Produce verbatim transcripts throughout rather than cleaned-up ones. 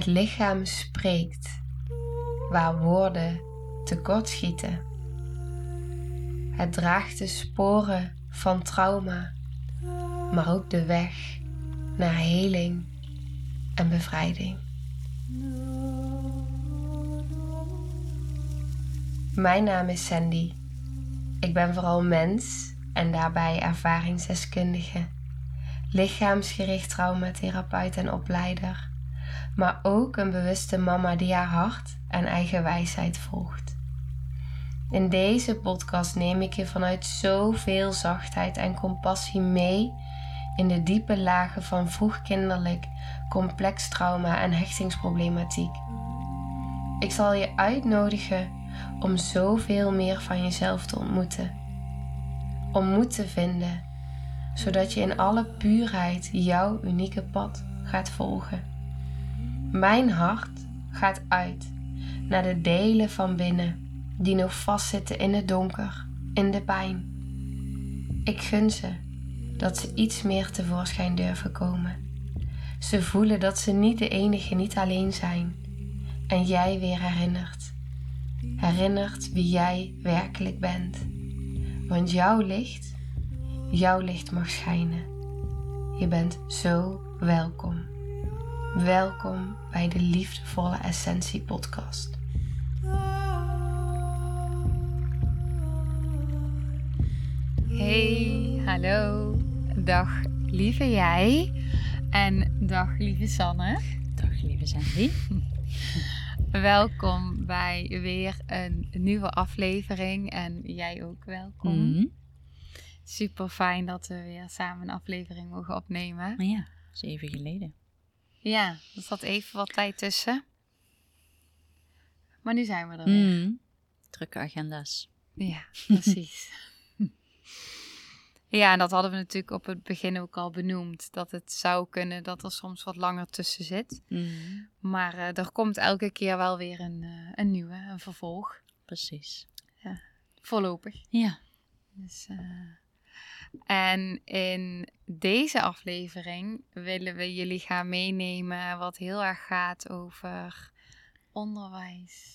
Het lichaam spreekt, waar woorden tekortschieten. Het draagt de sporen van trauma, maar ook de weg naar heling en bevrijding. Mijn naam is Sandy. Ik ben vooral mens en daarbij ervaringsdeskundige, lichaamsgericht traumatherapeut en opleider, maar ook een bewuste mama die haar hart en eigen wijsheid volgt. In deze podcast neem ik je vanuit zoveel zachtheid en compassie mee in de diepe lagen van vroegkinderlijk, complex trauma en hechtingsproblematiek. Ik zal je uitnodigen om zoveel meer van jezelf te ontmoeten. Om moed te vinden, zodat je in alle puurheid jouw unieke pad gaat volgen. Mijn hart gaat uit naar de delen van binnen die nog vastzitten in het donker, in de pijn. Ik gun ze dat ze iets meer tevoorschijn durven komen. Ze voelen dat ze niet de enige, niet alleen zijn. En jij weer herinnert. Herinnert wie jij werkelijk bent. Want jouw licht, jouw licht mag schijnen. Je bent zo welkom. Welkom bij de Liefdevolle Essentie podcast. Hey, hallo. Dag lieve jij. En dag lieve Sanne. Dag lieve Sandy. Welkom bij weer een nieuwe aflevering. En jij ook welkom. Mm-hmm. Super fijn dat we weer samen een aflevering mogen opnemen. Ja, dat is even geleden. Ja, er zat even wat tijd tussen. Maar nu zijn we er weer. Mm. Drukke agenda's. Ja, precies. Ja, en dat hadden we natuurlijk op het begin ook al benoemd. Dat het zou kunnen dat er soms wat langer tussen zit. Mm. Maar uh, er komt elke keer wel weer een, uh, een nieuwe, een vervolg. Precies. Ja, voorlopig. Ja. Dus, uh... En in deze aflevering willen we jullie gaan meenemen wat heel erg gaat over onderwijs.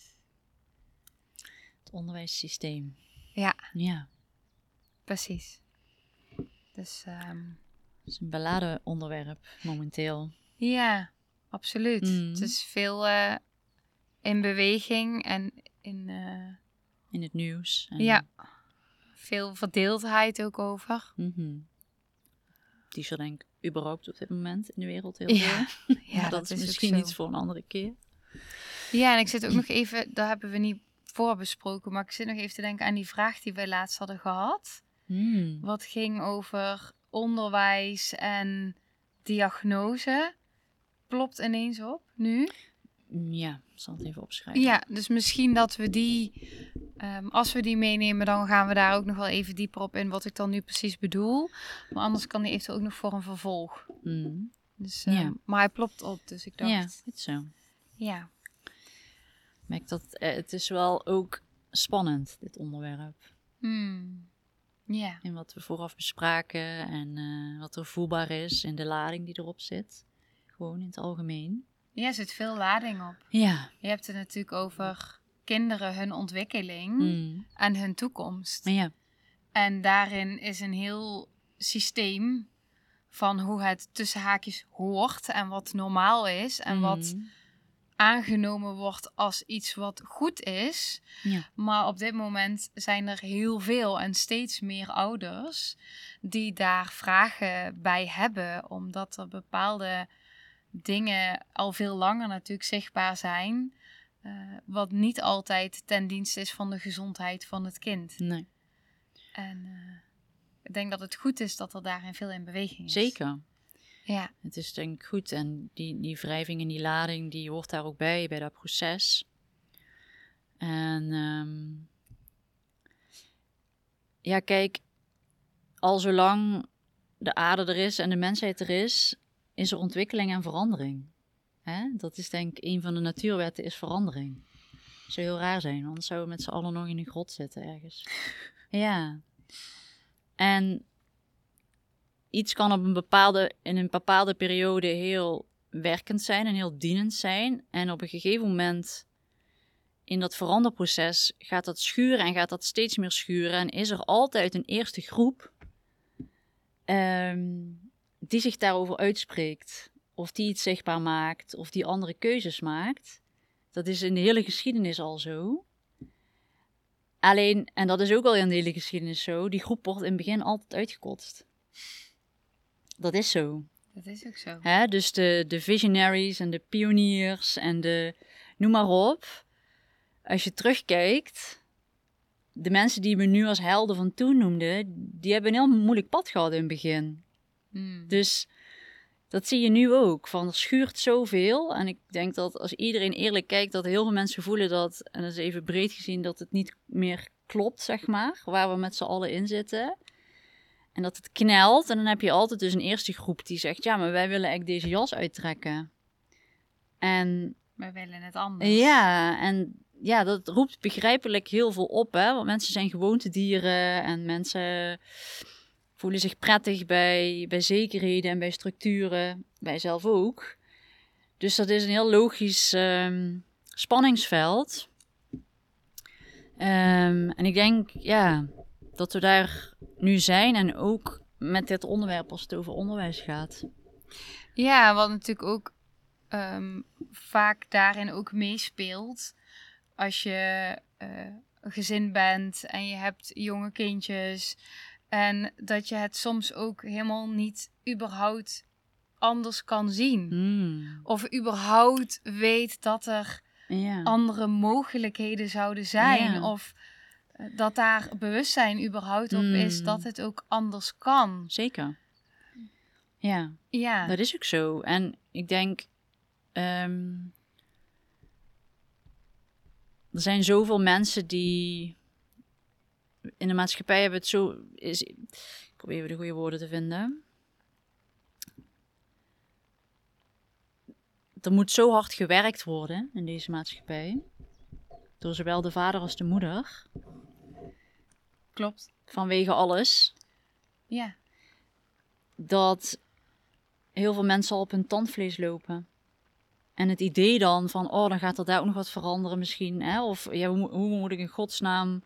Het onderwijssysteem. Ja. Ja. Precies. Dus, um... Het is een beladen onderwerp momenteel. Ja, absoluut. Mm. Het is veel uh, in beweging en in... Uh... In het nieuws. En... Ja. Veel verdeeldheid ook over. Mm-hmm. Die is er denk ik überhaupt op dit moment in de wereld heel ja. veel. Ja, dat, dat is is misschien iets voor een andere keer. Ja, en ik zit ook nog even, daar hebben we niet voor besproken, maar ik zit nog even te denken aan die vraag die wij laatst hadden gehad. Mm. Wat ging over onderwijs en diagnose. Plopt ineens op nu. Ja, ik zal het even opschrijven. Ja, dus misschien dat we die, um, als we die meenemen, dan gaan we daar ook nog wel even dieper op in wat ik dan nu precies bedoel. Maar anders kan die eventueel ook nog voor een vervolg. Mm. Dus, um, ja. Maar hij plopt op, dus ik dacht... Ja, goed zo. Ja. Ik merk dat eh, het is wel ook spannend, dit onderwerp. Hmm. Ja. En wat we vooraf bespraken en uh, wat er voelbaar is en de lading die erop zit. Gewoon in het algemeen. Ja, er zit veel lading op. Ja. Je hebt het natuurlijk over kinderen, hun ontwikkeling Mm. en hun toekomst. Ja. En daarin is een heel systeem van hoe het tussen haakjes hoort en wat normaal is. En Mm. wat aangenomen wordt als iets wat goed is. Ja. Maar op dit moment zijn er heel veel en steeds meer ouders die daar vragen bij hebben. Omdat er bepaalde dingen al veel langer natuurlijk zichtbaar zijn. Uh, wat niet altijd ten dienste is van de gezondheid van het kind. Nee. En uh, ik denk dat het goed is dat er daarin veel in beweging is. Zeker. Ja. Het is denk ik goed. En die, die wrijving en die lading, die hoort daar ook bij, bij dat proces. En um, ja, kijk, al zolang de aarde er is en de mensheid er is, is er ontwikkeling en verandering. Hè? Dat is denk ik een van de natuurwetten, is verandering. Dat zou heel raar zijn, anders zouden we met z'n allen nog in een grot zitten ergens. Ja. En iets kan op een bepaalde, in een bepaalde periode heel werkend zijn en heel dienend zijn. En op een gegeven moment in dat veranderproces gaat dat schuren en gaat dat steeds meer schuren. En is er altijd een eerste groep um, die zich daarover uitspreekt. Of die iets zichtbaar maakt, of die andere keuzes maakt. Dat is in de hele geschiedenis al zo. Alleen, en dat is ook al in de hele geschiedenis zo, die groep wordt in het begin altijd uitgekotst. Dat is zo. Dat is ook zo. Hè? Dus de, de visionaries en de pioniers en de noem maar op. Als je terugkijkt, de mensen die we nu als helden van toen noemden, die hebben een heel moeilijk pad gehad in het begin. Hmm. Dus dat zie je nu ook. Van er schuurt zoveel. En ik denk dat als iedereen eerlijk kijkt, dat heel veel mensen voelen dat, en dat is even breed gezien, dat het niet meer klopt, zeg maar, waar we met z'n allen in zitten. En dat het knelt. En dan heb je altijd dus een eerste groep die zegt, ja, maar wij willen eigenlijk deze jas uittrekken. En wij willen het anders. ja, en ja, dat roept begrijpelijk heel veel op, hè. Want mensen zijn gewoontedieren en mensen voelen zich prettig bij, bij zekerheden en bij structuren. Wij zelf ook. Dus dat is een heel logisch um, spanningsveld. Um, en ik denk, ja, dat we daar nu zijn en ook met dit onderwerp als het over onderwijs gaat. Ja, wat natuurlijk ook um, vaak daarin ook meespeelt. Als je uh, een gezin bent en je hebt jonge kindjes. En dat je het soms ook helemaal niet überhaupt anders kan zien. Mm. Of überhaupt weet dat er ja. andere mogelijkheden zouden zijn. Ja. Of uh, dat daar bewustzijn überhaupt op mm. is dat het ook anders kan. Zeker. Ja. Ja. Dat is ook zo. En ik denk, Um, er zijn zoveel mensen die in de maatschappij hebben het zo... Is, ik probeer even de goede woorden te vinden. Er moet zo hard gewerkt worden in deze maatschappij. Door zowel de vader als de moeder. Klopt. Vanwege alles. Ja. Dat heel veel mensen al op hun tandvlees lopen. En het idee dan van, oh, dan gaat er daar ook nog wat veranderen misschien. Hè? Of ja, hoe, hoe moet ik in godsnaam...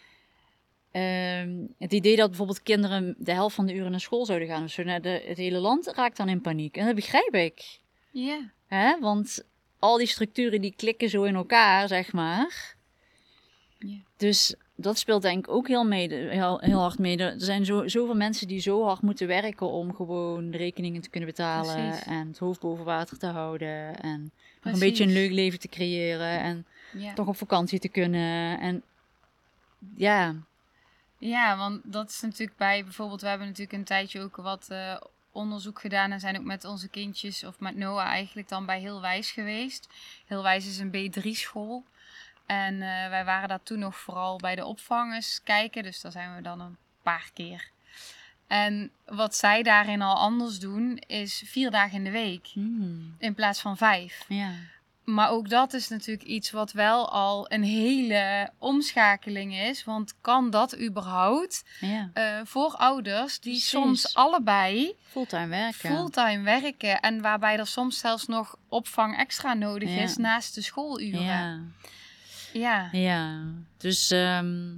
Uh, het idee dat bijvoorbeeld kinderen de helft van de uren naar school zouden gaan. Of zo, nou, de, het hele land raakt dan in paniek. En dat begrijp ik. Ja. Hè? Want al die structuren die klikken zo in elkaar, zeg maar. Ja. Dus dat speelt denk ik ook heel, mede, heel, heel hard mee. Er zijn zo, zoveel mensen die zo hard moeten werken om gewoon de rekeningen te kunnen betalen. Precies. En het hoofd boven water te houden. En nog Precies. een beetje een leuk leven te creëren. En Ja. toch op vakantie te kunnen. En ja... Ja, want dat is natuurlijk bij bijvoorbeeld, we hebben natuurlijk een tijdje ook wat uh, onderzoek gedaan en zijn ook met onze kindjes of met Noah eigenlijk dan bij Heel Wijs geweest. Heel Wijs is een B drie school en uh, wij waren daar toen nog vooral bij de opvangers kijken, dus daar zijn we dan een paar keer. En wat zij daarin al anders doen is vier dagen in de week Hmm. in plaats van vijf. Ja. Maar ook dat is natuurlijk iets wat wel al een hele omschakeling is. Want kan dat überhaupt Ja. uh, voor ouders die Precies. soms allebei Fulltime werken. fulltime werken. En waarbij er soms zelfs nog opvang extra nodig Ja. is naast de schooluren. Ja. Ja. Ja. Dus um,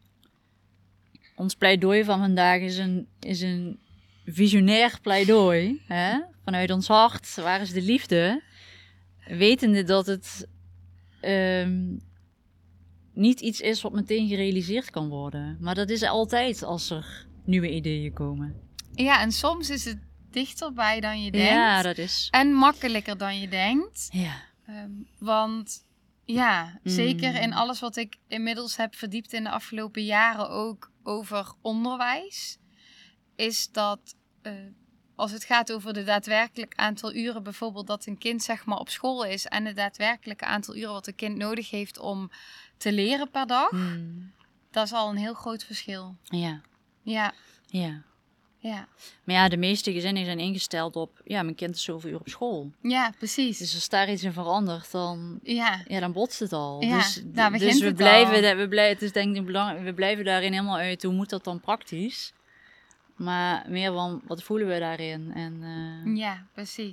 ons pleidooi van vandaag is een, is een visionair pleidooi. Hè? Vanuit ons hart. Waar is de liefde? Wetende dat het um, niet iets is wat meteen gerealiseerd kan worden. Maar dat is altijd als er nieuwe ideeën komen. Ja, en soms is het dichterbij dan je denkt. Ja, dat is... En makkelijker dan je denkt. Ja. Um, want ja, Mm. zeker in alles wat ik inmiddels heb verdiept in de afgelopen jaren ook over onderwijs. Is dat... Uh, Als het gaat over de daadwerkelijk aantal uren, bijvoorbeeld dat een kind zeg maar op school is en het daadwerkelijke aantal uren wat een kind nodig heeft om te leren per dag, Hmm. dat is al een heel groot verschil. Ja. Ja, Ja. ja, Maar ja, de meeste gezinnen zijn ingesteld op, ja, mijn kind is zoveel uur op school. ja, precies. Dus als daar iets in verandert, dan, Ja, ja, dan botst het al. Ja, dus daar begint dus we het blijven, al. da- we blijven, het is denk ik belangrijk, we blijven daarin helemaal uit, hoe moet dat dan praktisch? Maar meer van, wat voelen we daarin? En uh, ja, precies.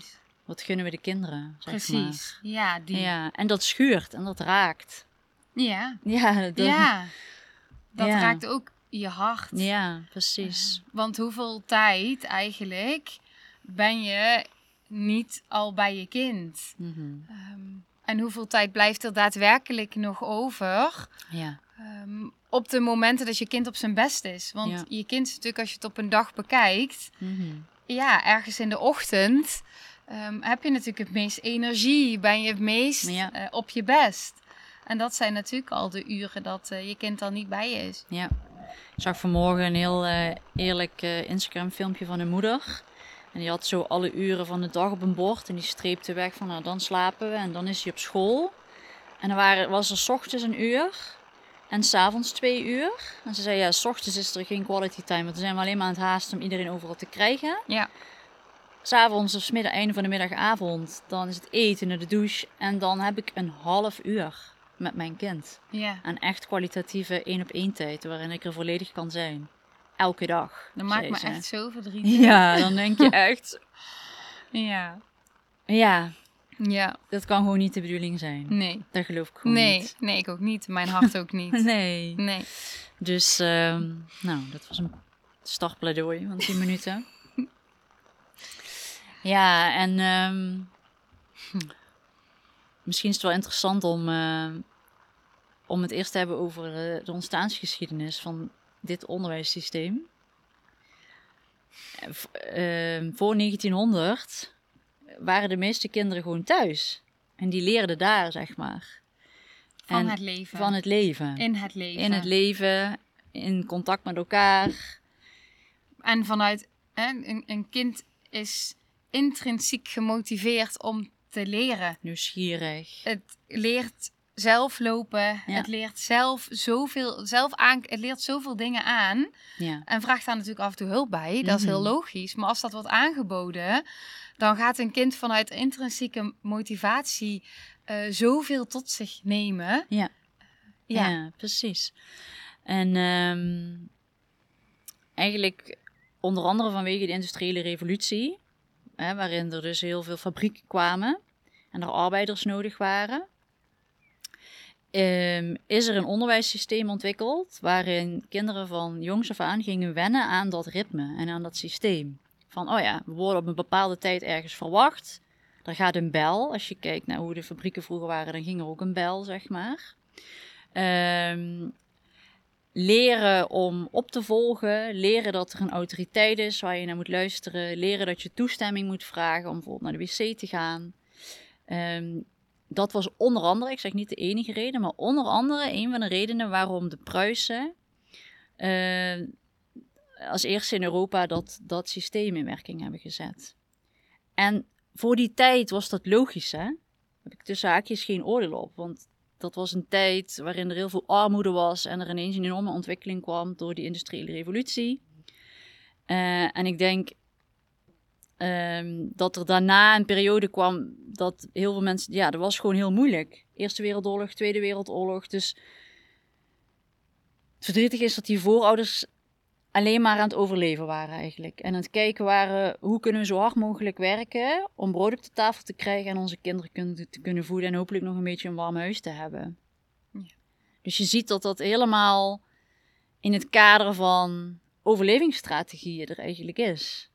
Wat gunnen we de kinderen, zeg Precies. maar. Ja, die. Ja, en dat schuurt en dat raakt. Ja. Ja, dat, Ja. Dat Ja. raakt ook je hart. ja precies. Want hoeveel tijd eigenlijk ben je niet al bij je kind? Mhm. Um, en hoeveel tijd blijft er daadwerkelijk nog over Ja, um, op de momenten dat je kind op zijn best is? Want Ja. je kind is natuurlijk, als je het op een dag bekijkt, Mhm. ja, ergens in de ochtend um, heb je natuurlijk het meest energie, ben je het meest Ja. uh, op je best. En dat zijn natuurlijk al de uren dat uh, je kind al niet bij je is. ja. Ik zag vanmorgen een heel uh, eerlijk uh, Instagram filmpje van een moeder. En die had zo alle uren van de dag op een bord. En die streepte weg van, nou, dan slapen we en dan is hij op school. En dan waren, was er 's ochtends een uur en 's avonds twee uur. En ze zei, ja, 's ochtends is er geen quality time. Want dan zijn we alleen maar aan het haasten om iedereen overal te krijgen. Ja. 's Avonds of 's middag, einde van de middagavond, dan is het eten naar de douche. En dan heb ik een half uur met mijn kind. Ja. Aan echt kwalitatieve één op één tijd, waarin ik er volledig kan zijn. Elke dag. Dat maakt zei me ze. echt zo verdrietig. Ja, dan denk je echt, Ja. ja, Ja. dat kan gewoon niet de bedoeling zijn. Nee. Dat geloof ik gewoon Nee. niet. Nee, ik ook niet. Mijn hart ook niet. Nee. Nee. Dus, ehm, nou, dat was een startpleidooi van tien minuten. Ja, en ehm, hm, misschien is het wel interessant om, uh, om het eerst te hebben over de, de ontstaansgeschiedenis van dit onderwijssysteem. Uh, voor negentienhonderd waren de meeste kinderen gewoon thuis. En die leerden daar, zeg maar. Van En het leven. Van het leven. In het leven. In het leven, in contact met elkaar. En vanuit, hè, een, een kind is intrinsiek gemotiveerd om te leren. Nieuwsgierig. Het leert zelf lopen. Ja. Het leert zelf zoveel, zelf aan, het leert zoveel dingen aan. Ja. En vraagt daar natuurlijk af en toe hulp bij. Dat is heel Mhm. logisch. Maar als dat wordt aangeboden, dan gaat een kind vanuit intrinsieke motivatie uh, zoveel tot zich nemen. Ja. Ja. Ja, precies. En um, eigenlijk onder andere vanwege de industriële revolutie, hè, waarin er dus heel veel fabrieken kwamen en er arbeiders nodig waren, um, is er een onderwijssysteem ontwikkeld waarin kinderen van jongs af aan gingen wennen aan dat ritme en aan dat systeem. Van, oh ja, we worden op een bepaalde tijd ergens verwacht. Er gaat een bel. Als je kijkt naar hoe de fabrieken vroeger waren, dan ging er ook een bel, zeg maar. Um, leren om op te volgen. Leren dat er een autoriteit is waar je naar moet luisteren. Leren dat je toestemming moet vragen om bijvoorbeeld naar de wc te gaan. Um, dat was onder andere, ik zeg niet de enige reden, maar onder andere een van de redenen waarom de Pruisen uh, als eerste in Europa dat, dat systeem in werking hebben gezet. En voor die tijd was dat logisch, hè? Daar heb ik tussen haakjes geen oordeel op, want dat was een tijd waarin er heel veel armoede was en er ineens een enorme ontwikkeling kwam door die industriële revolutie. Uh, en ik denk um, dat er daarna een periode kwam dat heel veel mensen, ja, dat was gewoon heel moeilijk. Eerste Wereldoorlog, Tweede Wereldoorlog, dus het verdrietige is dat die voorouders alleen maar aan het overleven waren eigenlijk. En aan het kijken waren, hoe kunnen we zo hard mogelijk werken om brood op de tafel te krijgen en onze kinderen kun- te kunnen voeden en hopelijk nog een beetje een warm huis te hebben. Ja. Dus je ziet dat dat helemaal in het kader van overlevingsstrategieën er eigenlijk is.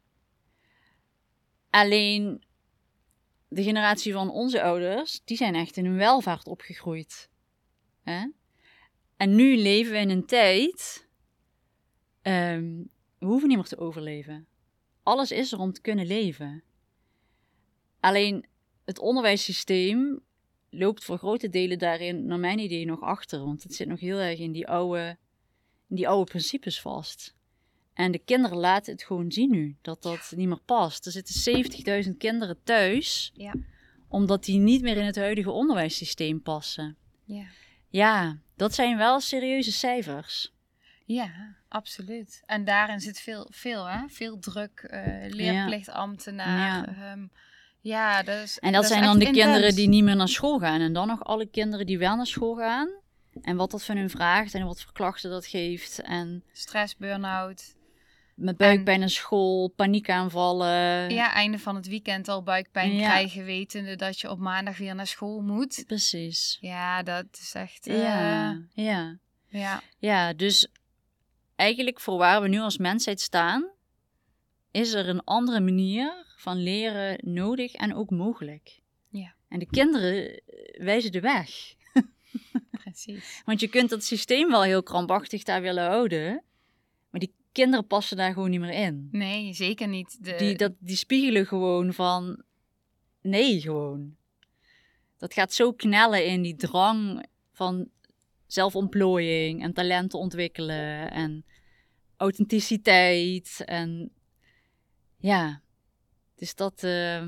Alleen de generatie van onze ouders, die zijn echt in een welvaart opgegroeid. Hè? En nu leven we in een tijd, um, we hoeven niet meer te overleven. Alles is er om te kunnen leven. Alleen het onderwijssysteem loopt voor grote delen daarin, naar mijn idee, nog achter. Want het zit nog heel erg in die oude, in die oude principes vast. En de kinderen laten het gewoon zien nu, dat dat niet meer past. Er zitten zeventigduizend kinderen thuis, ja. omdat die niet meer in het huidige onderwijssysteem passen. Ja. Ja, dat zijn wel serieuze cijfers. Ja, absoluut. En daarin zit veel, veel, hè? Veel druk, uh, leerplichtambtenaar. Ja. Um, ja, dus, en dat, dat zijn dan de intens. kinderen die niet meer naar school gaan. En dan nog alle kinderen die wel naar school gaan. En wat dat van hun vraagt en wat voor klachten dat geeft. En stress, burn-out. met buikpijn naar school, paniekaanvallen. Ja, einde van het weekend al buikpijn Ja. krijgen, wetende dat je op maandag weer naar school moet. Precies. Ja, dat is echt... Uh, Ja, ja. ja. Ja, dus eigenlijk voor waar we nu als mensheid staan, is er een andere manier van leren nodig en ook mogelijk. Ja. En de kinderen wijzen de weg. Precies. Want je kunt dat systeem wel heel krampachtig daar willen houden, maar die kinderen passen daar gewoon niet meer in. Nee, zeker niet. De... Die, dat, die spiegelen gewoon van, nee gewoon. Dat gaat zo knellen in die drang van zelfontplooiing en talenten ontwikkelen en authenticiteit en ja, dus dat... Uh...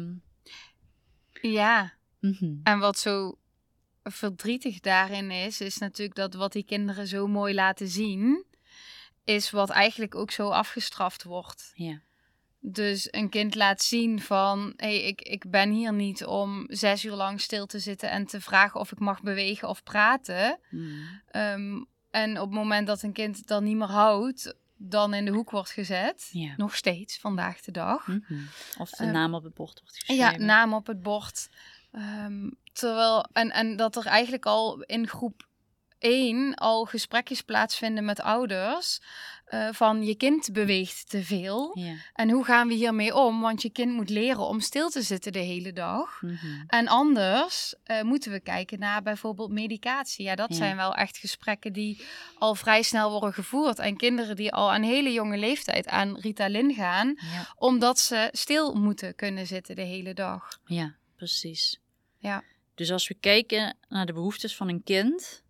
Ja, mm-hmm. En wat zo verdrietig daarin is, is natuurlijk dat wat die kinderen zo mooi laten zien, is wat eigenlijk ook zo afgestraft wordt. Ja. Dus een kind laat zien van, hé, hey, ik, ik ben hier niet om zes uur lang stil te zitten en te vragen of ik mag bewegen of praten. Mm. Um, en op het moment dat een kind het dan niet meer houdt, dan in de hoek wordt gezet. Ja. Nog steeds, vandaag de dag. Mm-hmm. Of de um, naam op het bord wordt geschreven. Ja, naam op het bord. Um, terwijl, en, en dat er eigenlijk al in groep één al gesprekjes plaatsvinden met ouders. Uh, van je kind beweegt te veel. Ja. En hoe gaan we hiermee om? Want je kind moet leren om stil te zitten de hele dag. Mm-hmm. En anders uh, moeten we kijken naar bijvoorbeeld medicatie. Ja, dat ja. zijn wel echt gesprekken die al vrij snel worden gevoerd. En kinderen die al aan hele jonge leeftijd aan Ritalin gaan. Ja. Omdat ze stil moeten kunnen zitten de hele dag. Ja, precies. Ja. Dus als we kijken naar de behoeftes van een kind,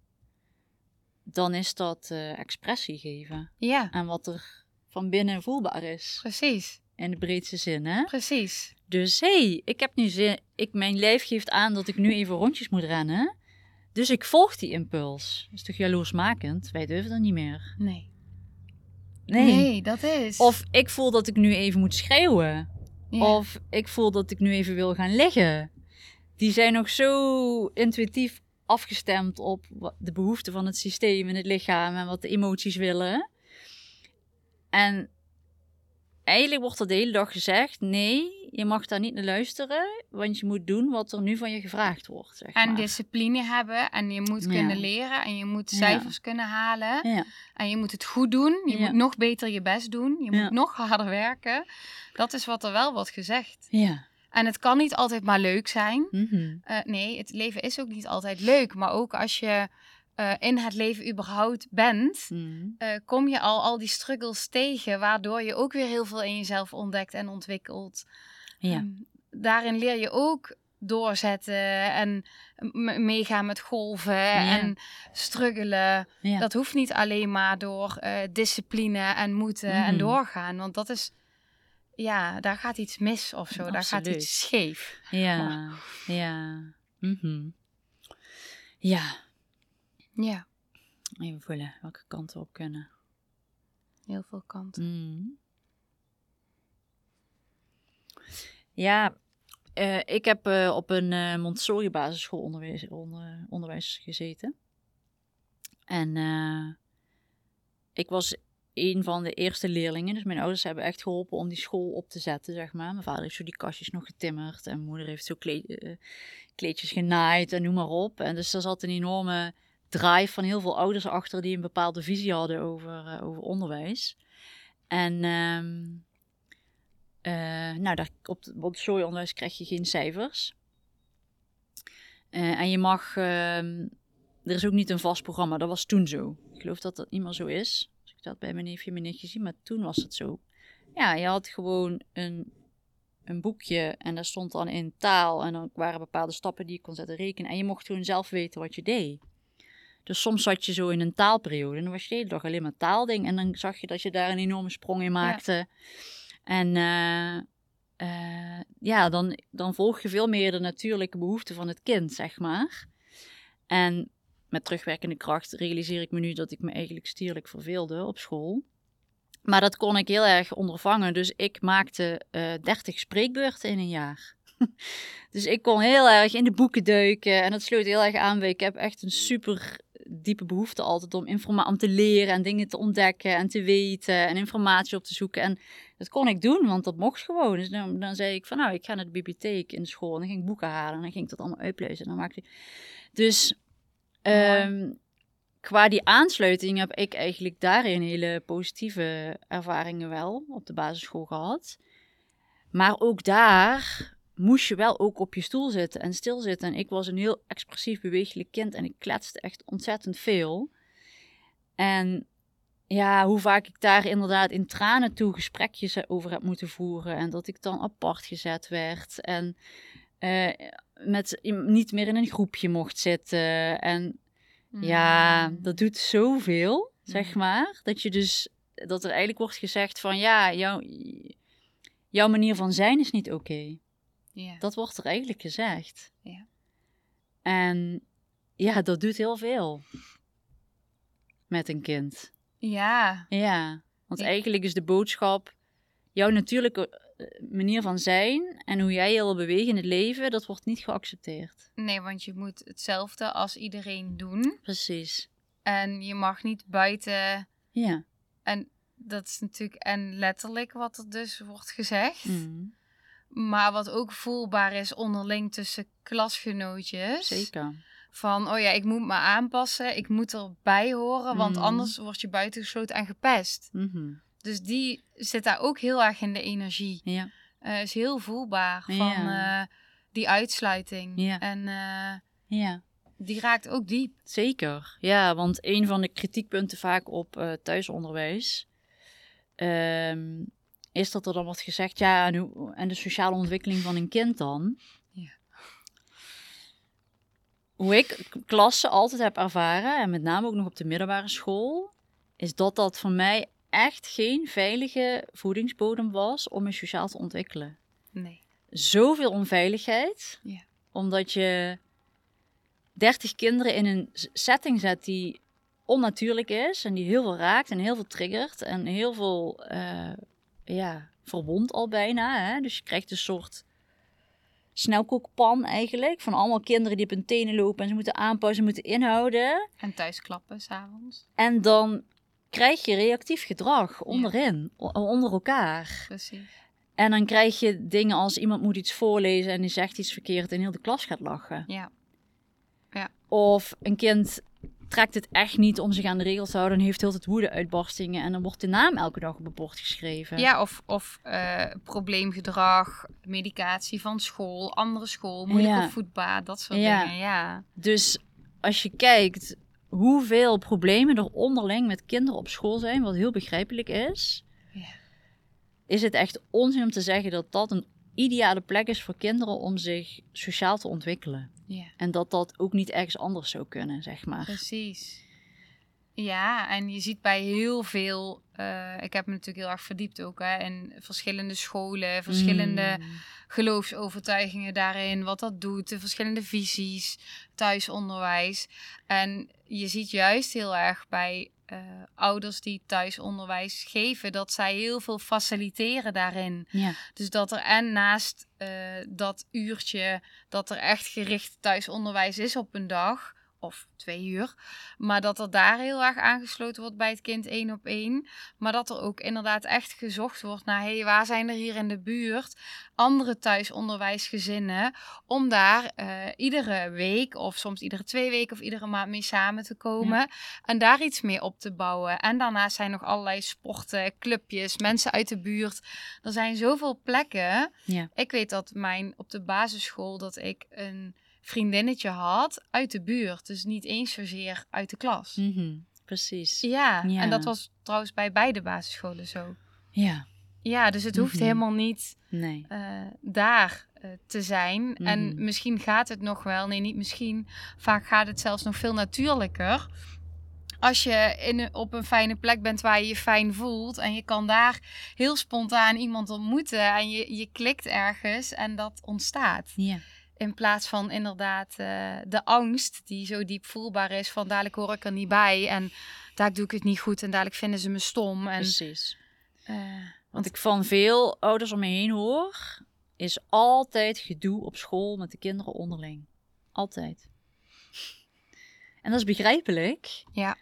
dan is dat uh, expressie geven. Ja. Aan wat er van binnen voelbaar is. Precies. In de breedste zin, hè? Precies. Dus hé, hey, ik heb nu zin, ik, mijn lijf geeft aan dat ik nu even rondjes moet rennen. Dus ik volg die impuls. Dat is toch jaloersmakend? Wij durven dat niet meer. Nee. Nee. Nee, dat is. Of ik voel dat ik nu even moet schreeuwen. Ja. Of ik voel dat ik nu even wil gaan liggen. Die zijn nog zo intuïtief afgestemd op de behoeften van het systeem en het lichaam en wat de emoties willen. En eigenlijk wordt er de hele dag gezegd, nee, je mag daar niet naar luisteren, want je moet doen wat er nu van je gevraagd wordt. Zeg en maar. discipline hebben en je moet Ja. kunnen leren en je moet cijfers Ja. kunnen halen. Ja. En je moet het goed doen, je Ja. moet nog beter je best doen, je Ja. moet nog harder werken. Dat is wat er wel wordt gezegd. Ja. En het kan niet altijd maar leuk zijn. Mm-hmm. Uh, nee, het leven is ook niet altijd leuk. Maar ook als je uh, in het leven überhaupt bent, Mm. uh, kom je al al die struggles tegen, waardoor je ook weer heel veel in jezelf ontdekt en ontwikkelt. Ja. Um, daarin leer je ook doorzetten en m- meegaan met golven Ja. en struggelen. Ja. Dat hoeft niet alleen maar door uh, discipline en moeten Mm-hmm. en doorgaan. Want dat is, ja, daar gaat iets mis of zo. Absoluut. Daar gaat iets scheef. Ja. Ja. Mm-hmm. Ja. Ja, Even voelen welke kanten op kunnen. heel veel kanten. Mm. Ja, uh, ik heb uh, op een uh, Montessori basisschool onderwijs, onder, onderwijs gezeten. En uh, ik was een van de eerste leerlingen. Dus mijn ouders hebben echt geholpen om die school op te zetten, zeg maar. Mijn vader heeft zo die kastjes nog getimmerd. En mijn moeder heeft zo kleed, uh, kleedjes genaaid en noem maar op. En dus er zat een enorme drive van heel veel ouders achter die een bepaalde visie hadden over, uh, over onderwijs. En um, uh, nou, daar, op het Montessori-onderwijs krijg je geen cijfers. Uh, en je mag... Uh, er is ook niet een vast programma. Dat was toen zo. Ik geloof dat dat niet meer zo is. Als ik dat bij mijn neefje en mijn nichtje zie. Maar toen was het zo. Ja, je had gewoon een, een boekje. En daar stond dan in taal. En dan waren bepaalde stappen die je kon zetten rekenen. En je mocht gewoon zelf weten wat je deed. Dus soms zat je zo in een taalperiode. En dan was je de hele dag alleen maar taalding. En dan zag je dat je daar een enorme sprong in maakte. Ja. En uh, uh, ja, dan, dan volg je veel meer de natuurlijke behoeften van het kind, zeg maar. En met terugwerkende kracht realiseer ik me nu dat ik me eigenlijk stierlijk verveelde op school. Maar dat kon ik heel erg ondervangen. Dus ik maakte uh, dertig spreekbeurten in een jaar. Dus ik kon heel erg in de boeken duiken. En dat sloot heel erg aan bij. Ik heb echt een super diepe behoefte altijd om, informa- om te leren en dingen te ontdekken en te weten en informatie op te zoeken. En dat kon ik doen, want dat mocht gewoon. Dus dan, dan zei ik van nou, ik ga naar de bibliotheek in de school en dan ging ik boeken halen en dan ging ik dat allemaal uitpluizen. En dan maakte ik... Dus um, qua die aansluiting heb ik eigenlijk daarin hele positieve ervaringen wel op de basisschool gehad. Maar ook daar moest je wel ook op je stoel zitten en stilzitten. En ik was een heel expressief, bewegelijk kind en ik kletste echt ontzettend veel. En ja, hoe vaak ik daar inderdaad in tranen toe gesprekjes over heb moeten voeren. En dat ik dan apart gezet werd. En uh, met, niet meer in een groepje mocht zitten. En mm. ja, dat doet zoveel, zeg mm. maar. Dat je dus, dat er eigenlijk wordt gezegd van ja, jouw, jouw manier van zijn is niet oké. Okay. Yeah. Dat wordt er eigenlijk gezegd. Yeah. En ja, dat doet heel veel. Met een kind. Ja. Ja, want ja. eigenlijk is de boodschap... jouw natuurlijke manier van zijn... en hoe jij je wil bewegen in het leven... dat wordt niet geaccepteerd. Nee, want je moet hetzelfde als iedereen doen. Precies. En je mag niet buiten... Ja. En dat is natuurlijk... en letterlijk wat er dus wordt gezegd... Mm. Maar wat ook voelbaar is onderling tussen klasgenootjes. Zeker. Van, oh ja, ik moet me aanpassen. Ik moet erbij horen. Want mm. anders word je buitengesloten en gepest. Mm-hmm. Dus die zit daar ook heel erg in de energie. Ja. Uh, is heel voelbaar van ja. uh, die uitsluiting. Ja. En uh, ja. die raakt ook diep. Zeker. Ja, want een van de kritiekpunten vaak op uh, thuisonderwijs... Um, is dat er dan wordt gezegd, ja, en, hoe, en de sociale ontwikkeling van een kind dan? Ja. Hoe ik klassen altijd heb ervaren, en met name ook nog op de middelbare school, is dat dat voor mij echt geen veilige voedingsbodem was om me sociaal te ontwikkelen. Nee. Zoveel onveiligheid, ja. omdat je dertig kinderen in een setting zet die onnatuurlijk is en die heel veel raakt en heel veel triggert en heel veel... Uh, ja, verwond al bijna. Hè? Dus je krijgt een soort snelkookpan eigenlijk. Van allemaal kinderen die op hun tenen lopen en ze moeten aanpassen, moeten inhouden. En thuis klappen s'avonds. En dan krijg je reactief gedrag onderin, ja. onder elkaar. Precies. En dan krijg je dingen als iemand moet iets voorlezen en die zegt iets verkeerd en heel de klas gaat lachen. Ja. Ja. Of een kind... trekt het echt niet om zich aan de regels te houden en heeft heel het woede-uitbarstingen en dan wordt de naam elke dag op het bord geschreven. Ja, of, of uh, probleemgedrag, medicatie van school, andere school, moeilijke ja. voetbad, dat soort ja. dingen, ja. Dus als je kijkt hoeveel problemen er onderling met kinderen op school zijn, wat heel begrijpelijk is, ja. is het echt onzin om te zeggen dat dat een ideale plek is voor kinderen om zich sociaal te ontwikkelen. Ja. En dat dat ook niet ergens anders zou kunnen, zeg maar. Precies. Ja, en je ziet bij heel veel... Uh, ik heb me natuurlijk heel erg verdiept ook, hè, in verschillende scholen, verschillende mm. geloofsovertuigingen daarin, wat dat doet, de verschillende visies, thuisonderwijs. En je ziet juist heel erg bij uh, ouders die thuisonderwijs geven, dat zij heel veel faciliteren daarin. Ja. Dus dat er en naast uh, dat uurtje, dat er echt gericht thuisonderwijs is op een dag... of twee uur, maar dat er daar heel erg aangesloten wordt bij het kind één op één. Maar dat er ook inderdaad echt gezocht wordt naar, hé, hey, waar zijn er hier in de buurt andere thuisonderwijsgezinnen, om daar uh, iedere week of soms iedere twee weken of iedere maand mee samen te komen ja. en daar iets mee op te bouwen. En daarnaast zijn nog allerlei sporten, clubjes, mensen uit de buurt. Er zijn zoveel plekken. Ja. Ik weet dat mijn op de basisschool, dat ik een vriendinnetje had uit de buurt. Dus niet eens zozeer uit de klas. Mm-hmm, precies. Ja, ja, en dat was trouwens bij beide basisscholen zo. Ja. Ja, dus het hoeft mm-hmm. helemaal niet nee. uh, daar uh, te zijn. Mm-hmm. En misschien gaat het nog wel, nee, niet misschien. Vaak gaat het zelfs nog veel natuurlijker. Als je in een, op een fijne plek bent waar je je fijn voelt en je kan daar heel spontaan iemand ontmoeten en je, je klikt ergens en dat ontstaat. Ja. In plaats van inderdaad uh, de angst die zo diep voelbaar is van dadelijk hoor ik er niet bij en daar doe ik het niet goed en dadelijk vinden ze me stom. En, precies. Uh, Wat ik van veel ouders om me heen hoor, is altijd gedoe op school met de kinderen onderling. Altijd. En dat is begrijpelijk. Ja.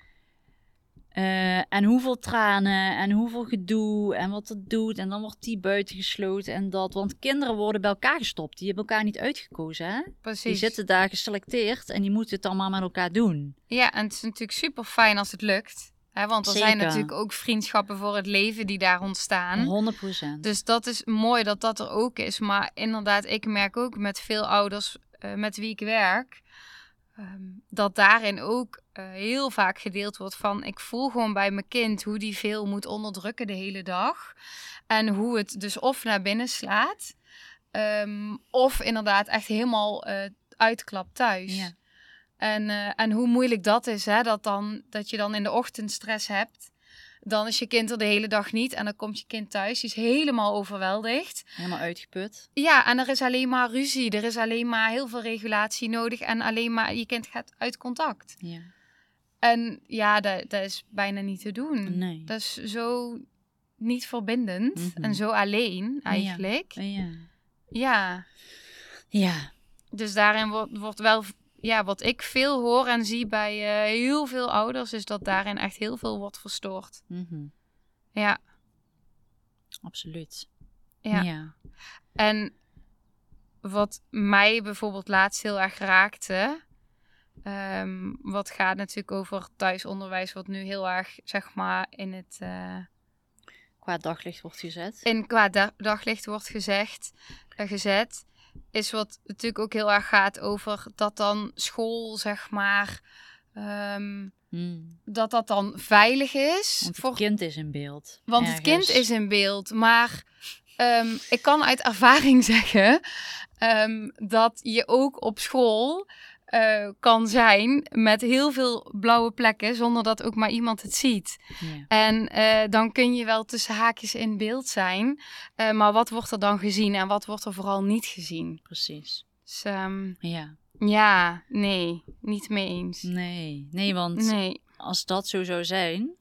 Uh, en hoeveel tranen en hoeveel gedoe en wat het doet. En dan wordt die buitengesloten en dat. Want kinderen worden bij elkaar gestopt. Die hebben elkaar niet uitgekozen, hè? Precies. Die zitten daar geselecteerd en die moeten het allemaal met elkaar doen. Ja, en het is natuurlijk super fijn als het lukt. Hè? Want er Zeker. zijn natuurlijk ook vriendschappen voor het leven die daar ontstaan. honderd procent. Dus dat is mooi dat dat er ook is. Maar inderdaad, ik merk ook met veel ouders uh, met wie ik werk... Um, dat daarin ook uh, heel vaak gedeeld wordt van... ik voel gewoon bij mijn kind hoe die veel moet onderdrukken de hele dag. En hoe het dus of naar binnen slaat... Um, of inderdaad echt helemaal uh, uitklapt thuis. Ja. En, uh, en hoe moeilijk dat is, hè? Dat, dan, dat je dan in de ochtend stress hebt... Dan is je kind er de hele dag niet en dan komt je kind thuis. Die is helemaal overweldigd. Helemaal uitgeput. Ja, en er is alleen maar ruzie. Er is alleen maar heel veel regulatie nodig. En alleen maar, je kind gaat uit contact. Ja. En ja, dat, dat is bijna niet te doen. Nee. Dat is zo niet verbindend. Mm-hmm. En zo alleen eigenlijk. Ja. Ja. Ja. Ja. Dus daarin wordt, wordt wel... Ja, wat ik veel hoor en zie bij uh, heel veel ouders... is dat daarin echt heel veel wordt verstoord. Mm-hmm. Ja. Absoluut. Ja. ja. En wat mij bijvoorbeeld laatst heel erg raakte... Um, wat gaat natuurlijk over thuisonderwijs... wat nu heel erg, zeg maar, in het... Uh, qua daglicht wordt gezet. In qua da- daglicht wordt gezegd, uh, gezet... is wat natuurlijk ook heel erg gaat over dat dan school, zeg maar... Um, hmm. dat dat dan veilig is. Want het voor... kind is in beeld. Want ergens. het kind is in beeld. Maar um, ik kan uit ervaring zeggen... Um, dat je ook op school... Uh, kan zijn met heel veel blauwe plekken... zonder dat ook maar iemand het ziet. Ja. En uh, dan kun je wel tussen haakjes in beeld zijn... Uh, maar wat wordt er dan gezien en wat wordt er vooral niet gezien? Precies. Dus, um, ja. Ja, nee, niet mee eens. Nee, nee want nee. als dat zo zou zijn...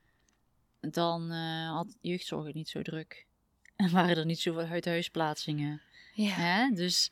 dan uh, had jeugdzorg het niet zo druk. En waren er niet zoveel uit-huisplaatsingen. Ja. Hè? Dus...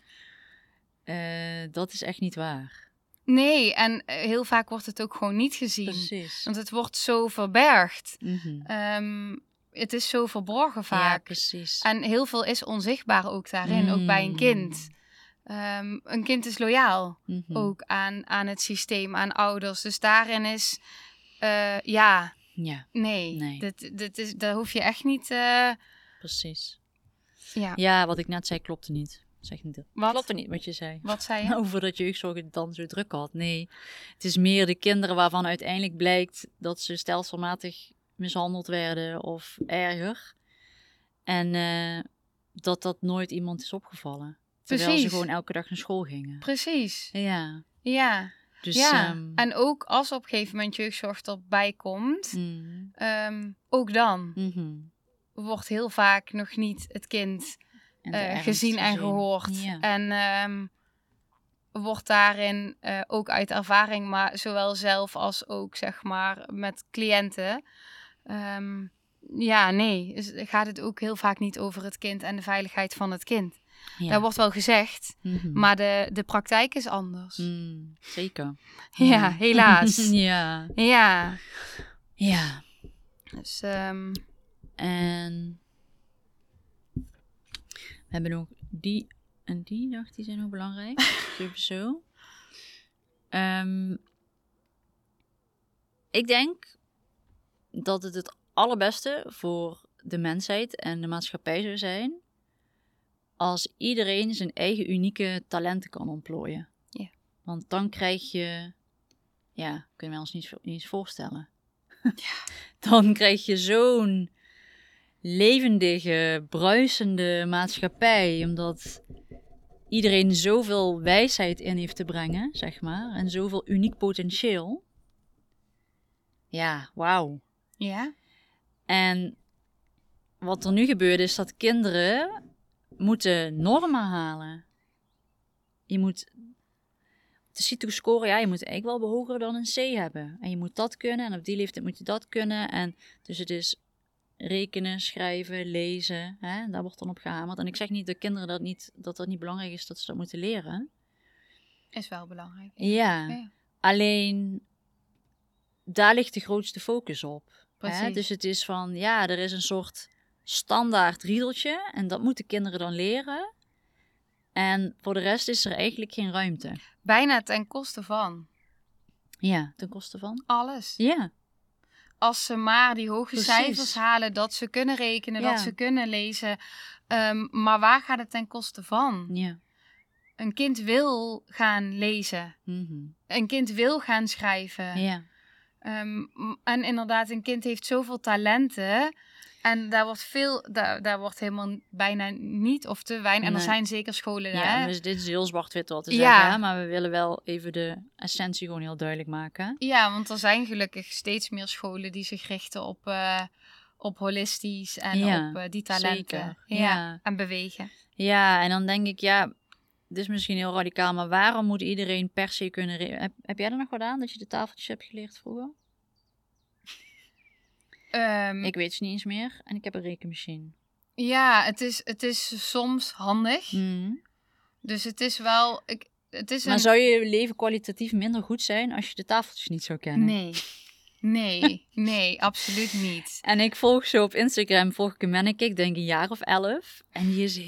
Uh, dat is echt niet waar. Nee, en uh, heel vaak wordt het ook gewoon niet gezien. Precies. Want het wordt zo verbergd. Mm-hmm. Um, het is zo verborgen vaak. Ja, precies. En heel veel is onzichtbaar ook daarin, mm. ook bij een kind. Um, een kind is loyaal mm-hmm. ook aan, aan het systeem, aan ouders. Dus daarin is, uh, ja, ja, nee, nee. Dit, dit is, daar hoef je echt niet... Uh... Precies. Ja. ja, wat ik net zei klopte niet. Zeg niet. Wat? Klopt er niet wat je zei. Wat zei je? Over dat jeugdzorg het dan zo druk had. Nee, het is meer de kinderen waarvan uiteindelijk blijkt dat ze stelselmatig mishandeld werden of erger. En uh, dat dat nooit iemand is opgevallen. Terwijl Precies. ze gewoon elke dag naar school gingen. Precies. Ja. Ja. Dus, ja. Um, en ook als op een gegeven moment jeugdzorg erbij komt, mm. um, ook dan mm-hmm. wordt heel vaak nog niet het kind... En uh, gezien en gehoord. Ja. En um, wordt daarin uh, ook uit ervaring, maar zowel zelf als ook zeg maar met cliënten. Um, ja, nee, dus gaat het ook heel vaak niet over het kind en de veiligheid van het kind. Ja. Dat wordt wel gezegd, mm-hmm. maar de, de praktijk is anders. Mm, zeker. Ja, mm. helaas. ja. Ja. Ja. Dus, um... en... We hebben nog die en die dag, die zijn ook belangrijk. Sowieso. Um, ik denk dat het het allerbeste voor de mensheid en de maatschappij zou zijn... als iedereen zijn eigen unieke talenten kan ontplooien. Yeah. Want dan krijg je... Ja, kunnen we ons niet, niet eens voorstellen. Ja. Dan krijg je zo'n... levendige, bruisende maatschappij, omdat iedereen zoveel wijsheid in heeft te brengen, zeg maar, en zoveel uniek potentieel. Ja, wauw. Ja. En wat er nu gebeurt is dat kinderen moeten normen halen. Je moet de C I T O scoren, ja, je moet eigenlijk wel hoger dan een C hebben. En je moet dat kunnen, en op die leeftijd moet je dat kunnen. En dus het is rekenen, schrijven, lezen, hè? Daar wordt dan op gehamerd. En ik zeg niet dat kinderen dat niet, dat dat niet belangrijk is dat ze dat moeten leren. Is wel belangrijk. Ja, ja. Alleen, daar ligt de grootste focus op. Hè? Precies. Dus het is van, ja, er is een soort standaard riedeltje. En dat moeten kinderen dan leren. En voor de rest is er eigenlijk geen ruimte. Bijna ten koste van Ja, ten koste van? alles. Ja. Als ze maar die hoge Precies. cijfers halen, dat ze kunnen rekenen, Ja. dat ze kunnen lezen. Um, maar waar gaat het ten koste van? Ja. Een kind wil gaan lezen. Mm-hmm. Een kind wil gaan schrijven. Ja. Um, en inderdaad, een kind heeft zoveel talenten. En daar wordt veel, daar, daar wordt helemaal bijna niet of te weinig. En Nee. er zijn zeker scholen daar. Ja, dus dit is heel zwart-wit wat te Ja. zeggen. Hè? Maar we willen wel even de essentie gewoon heel duidelijk maken. Ja, want er zijn gelukkig steeds meer scholen die zich richten op, uh, op holistisch en Ja, op uh, die talenten. zeker. Ja, Ja. en bewegen. Ja, en dan denk ik, ja, dit is misschien heel radicaal, maar waarom moet iedereen per se kunnen... Re- heb, heb jij er nog wat aan, dat je de tafeltjes hebt geleerd vroeger? Um, Ik weet het niet eens meer en ik heb een rekenmachine. Ja, het is, het is soms handig. Mm. Dus het is wel... Ik, het is Maar een... zou je leven kwalitatief minder goed zijn als je de tafeltjes niet zou kennen? Nee. Nee, nee, absoluut niet. En ik volg zo op Instagram, volg ik een manneke, ik denk een jaar of elf. En die is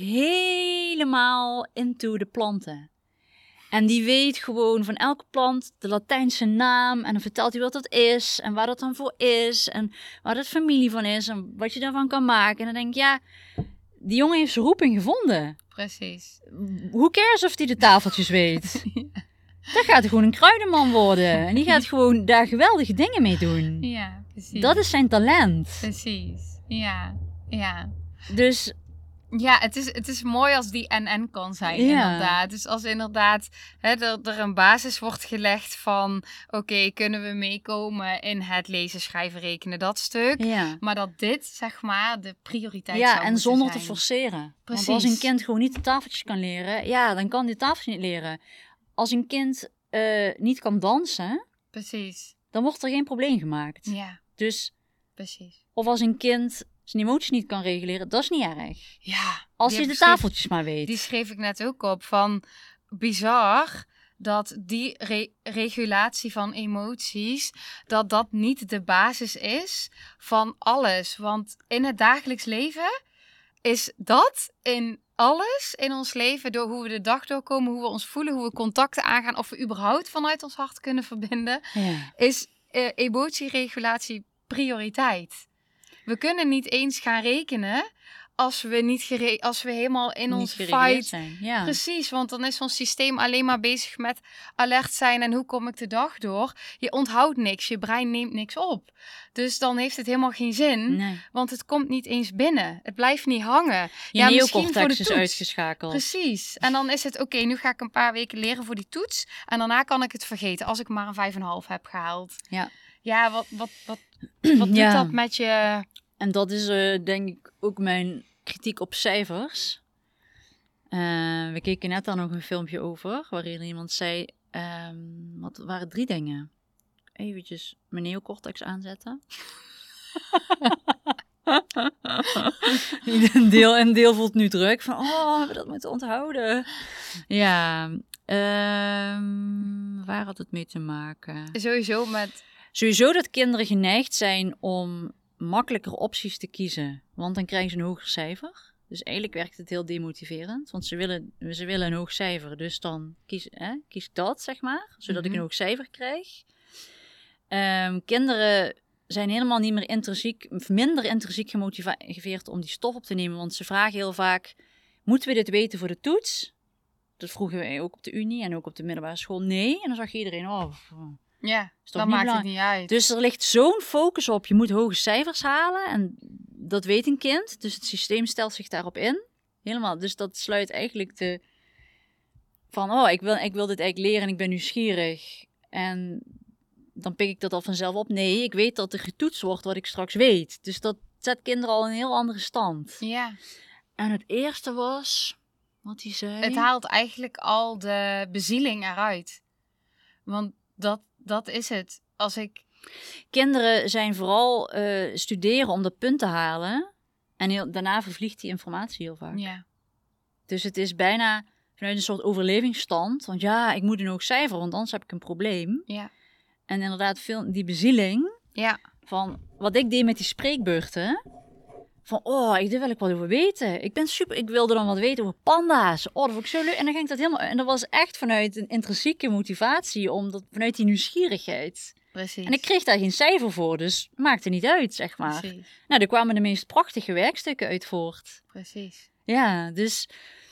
helemaal into de planten. En die weet gewoon van elke plant de Latijnse naam. En dan vertelt hij wat dat is en waar dat dan voor is. En waar het familie van is en wat je daarvan kan maken. En dan denk ik, ja, die jongen heeft zijn roeping gevonden. Precies. Hoe cares of hij de tafeltjes weet? Dan gaat hij gewoon een kruidenman worden. En die gaat gewoon daar geweldige dingen mee doen. Ja, precies. Dat is zijn talent. Precies, ja, ja. Dus... Ja, het is, het is mooi als die en-en kan zijn, Ja. inderdaad. Dus als inderdaad hè, er, er een basis wordt gelegd van... Oké, okay, kunnen we meekomen in het lezen, schrijven, rekenen, dat stuk. Ja. Maar dat dit, zeg maar, de prioriteit Ja, zou en moeten zonder zijn. te forceren. Precies. Want als een kind gewoon niet de tafeltjes kan leren... Ja, dan kan die tafeltjes niet leren. Als een kind uh, niet kan dansen... Precies. Dan wordt er geen probleem gemaakt. Ja. Dus... Precies. Of als een kind... zijn emoties niet kan reguleren, dat is niet erg. Ja. Als je de tafeltjes maar weet. Die schreef ik net ook op, van bizar dat die re- regulatie van emoties, dat dat niet de basis is van alles. Want in het dagelijks leven is dat in alles in ons leven, door hoe we de dag doorkomen, hoe we ons voelen, hoe we contacten aangaan, of we überhaupt vanuit ons hart kunnen verbinden, Ja. is uh, emotieregulatie prioriteit. We kunnen niet eens gaan rekenen als we, niet gere- als we helemaal in niet ons gereguleerd fight... zijn. Ja. Precies, want dan is ons systeem alleen maar bezig met alert zijn en hoe kom ik de dag door. Je onthoudt niks, je brein neemt niks op. Dus dan heeft het helemaal geen zin, Nee. want het komt niet eens binnen. Het blijft niet hangen. Je ja, misschien voor neocortex de is toets. uitgeschakeld. Precies. En dan is het, oké, okay, nu ga ik een paar weken leren voor die toets. En daarna kan ik het vergeten als ik maar een vijf komma vijf heb gehaald. Ja. Ja, wat, wat, wat, wat doet Ja. dat met je... En dat is uh, denk ik ook mijn kritiek op cijfers. Uh, we keken net daar nog een filmpje over, waarin iemand zei, um, wat waren drie dingen. Eventjes mijn neocortex aanzetten. een, deel, een deel voelt nu druk, van oh, we dat moeten onthouden. Ja, um, waar had het mee te maken? Sowieso met... Sowieso dat kinderen geneigd zijn om makkelijker opties te kiezen, want dan krijgen ze een hoger cijfer. Dus eigenlijk werkt het heel demotiverend, want ze willen, ze willen een hoog cijfer, dus dan kies, hè, kies ik dat, zeg maar, zodat mm-hmm. ik een hoog cijfer krijg. Um, kinderen zijn helemaal niet meer intrinsiek, minder intrinsiek gemotiveerd om die stof op te nemen, want ze vragen heel vaak, moeten we dit weten voor de toets? Dat vroegen wij ook op de unie en ook op de middelbare school. Nee, en dan zag iedereen, oh... Ja, dan maakt belang. Het niet uit. Dus er ligt zo'n focus op, je moet hoge cijfers halen en dat weet een kind. Dus het systeem stelt zich daarop in. Helemaal, dus dat sluit eigenlijk de... Van, oh, ik wil, ik wil dit eigenlijk leren en ik ben nieuwsgierig. En dan pik ik dat al vanzelf op. Nee, ik weet dat er getoetst wordt wat ik straks weet. Dus dat zet kinderen al in een heel andere stand. Ja. En het eerste was, wat hij zei... Het haalt eigenlijk al de bezieling eruit. Want dat... Dat is het. Als ik... Kinderen zijn vooral uh, studeren om dat punt te halen. En heel, daarna vervliegt die informatie heel vaak. Ja. Dus het is bijna vanuit een soort overlevingsstand. Want ja, ik moet een hoog cijfer, want anders heb ik een probleem. Ja. En inderdaad, veel, die bezieling Ja. van wat ik deed met die spreekbeurten. Van, oh, ik, daar wil ik wat over weten. Ik ben super, ik wilde dan wat weten over panda's. Oh, dat vond ik zo leuk. En dan ging dat helemaal, en dat was echt vanuit een intrinsieke motivatie, omdat, vanuit die nieuwsgierigheid. Precies. En ik kreeg daar geen cijfer voor, dus maakte niet uit, zeg maar. Precies. Nou, er kwamen de meest prachtige werkstukken uit voort. Precies. Ja, dus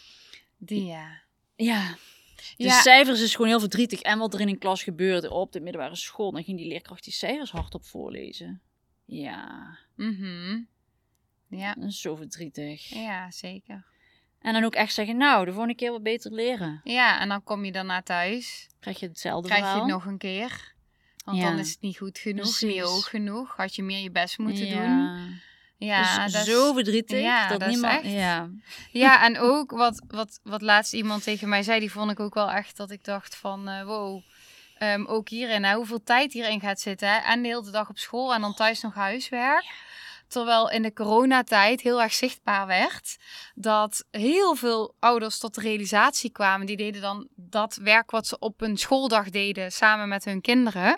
Die ja. ja. De Ja. cijfers is gewoon heel verdrietig. En wat er in een klas gebeurde op de middelbare school, dan ging die leerkracht die cijfers hardop voorlezen. Ja, Mhm. Ja. dat is zo verdrietig. Ja, zeker. En dan ook echt zeggen, nou, de volgende keer wat beter leren. Ja, en dan kom je daarna thuis. Krijg je hetzelfde Krijg je verhaal. het nog een keer. Want Ja. dan is het niet goed genoeg, Precies. niet hoog genoeg. Had je meer je best moeten ja. doen. Ja, dat is dat zo verdrietig. ja, dat, dat is niemand... echt- Ja. Ja, en ook wat, wat, wat laatst iemand tegen mij zei, die vond ik ook wel echt dat ik dacht van, eh, wow, Ehm, ook hierin, hè, hoeveel tijd hierin gaat zitten. Hè? En de hele dag op school en dan thuis nog huiswerk. Terwijl in de coronatijd heel erg zichtbaar werd dat heel veel ouders tot de realisatie kwamen. Die deden dan dat werk wat ze op een schooldag deden samen met hun kinderen.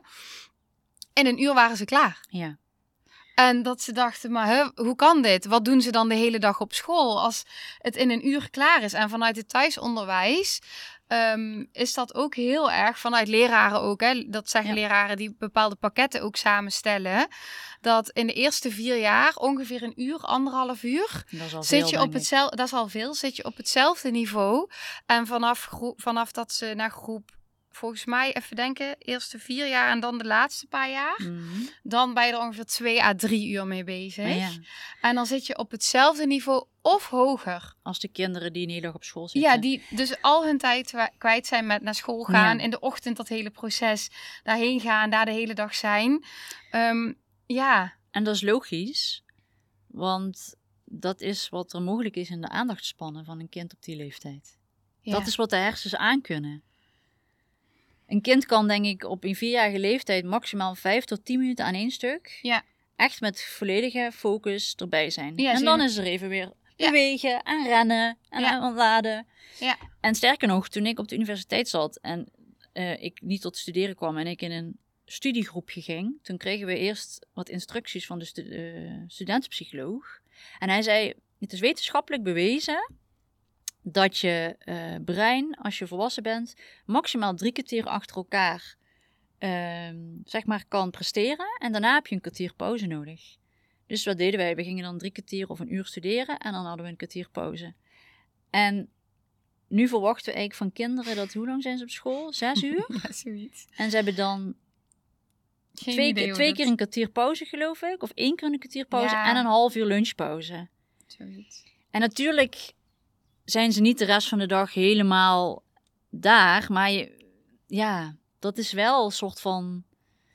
In een uur waren ze klaar. Ja. En dat ze dachten, maar hè, hoe kan dit? Wat doen ze dan de hele dag op school als het in een uur klaar is? En vanuit het thuisonderwijs um, is dat ook heel erg, vanuit leraren ook. Hè, dat zeggen Ja. leraren die bepaalde pakketten ook samenstellen. Dat in de eerste vier jaar ongeveer een uur, anderhalf uur, Dat is al zit veel, je op denk ik. hetzelfde, dat is al veel, zit je op hetzelfde niveau. En vanaf, groep, vanaf dat ze naar groep, volgens mij even denken, eerste vier jaar en dan de laatste paar jaar. Mhm. Dan ben je er ongeveer twee à drie uur mee bezig. Maar ja, En dan zit je op hetzelfde niveau of hoger. als de kinderen die een hele dag op school zitten. Ja, die dus al hun tijd wa- kwijt zijn met naar school gaan. Ja. In de ochtend dat hele proces daarheen gaan, daar de hele dag zijn. Um, ja, En dat is logisch, want dat is wat er mogelijk is in de aandachtspannen van een kind op die leeftijd. ja. Dat is wat de hersens aankunnen. Een kind kan denk ik op een vierjarige leeftijd maximaal vijf tot tien minuten aan één stuk. Ja. Echt met volledige focus erbij zijn. Ja, en dan zeker. is er even weer Ja. bewegen en rennen en Ja. aan ontladen. Ja. En sterker nog, toen ik op de universiteit zat en uh, ik niet tot studeren kwam en ik in een studiegroepje ging, toen kregen we eerst wat instructies van de stu- uh, studentenpsycholoog. En hij zei, het is wetenschappelijk bewezen dat je uh, brein, als je volwassen bent, maximaal drie kwartier achter elkaar uh, zeg maar kan presteren. En daarna heb je een kwartier pauze nodig. Dus wat deden wij? We gingen dan drie kwartier of een uur studeren en dan hadden we een kwartier pauze. En nu verwachten we eigenlijk van kinderen dat, hoe lang zijn ze op school? Zes uur? Ja, zoiets. En ze hebben dan Geen twee, idee keer, hoe twee dat- keer een kwartier pauze, geloof ik. Of één keer een kwartier pauze Ja. en een half uur lunchpauze. Zoiets. En natuurlijk zijn ze niet de rest van de dag helemaal daar. Maar je, ja, dat is wel een soort van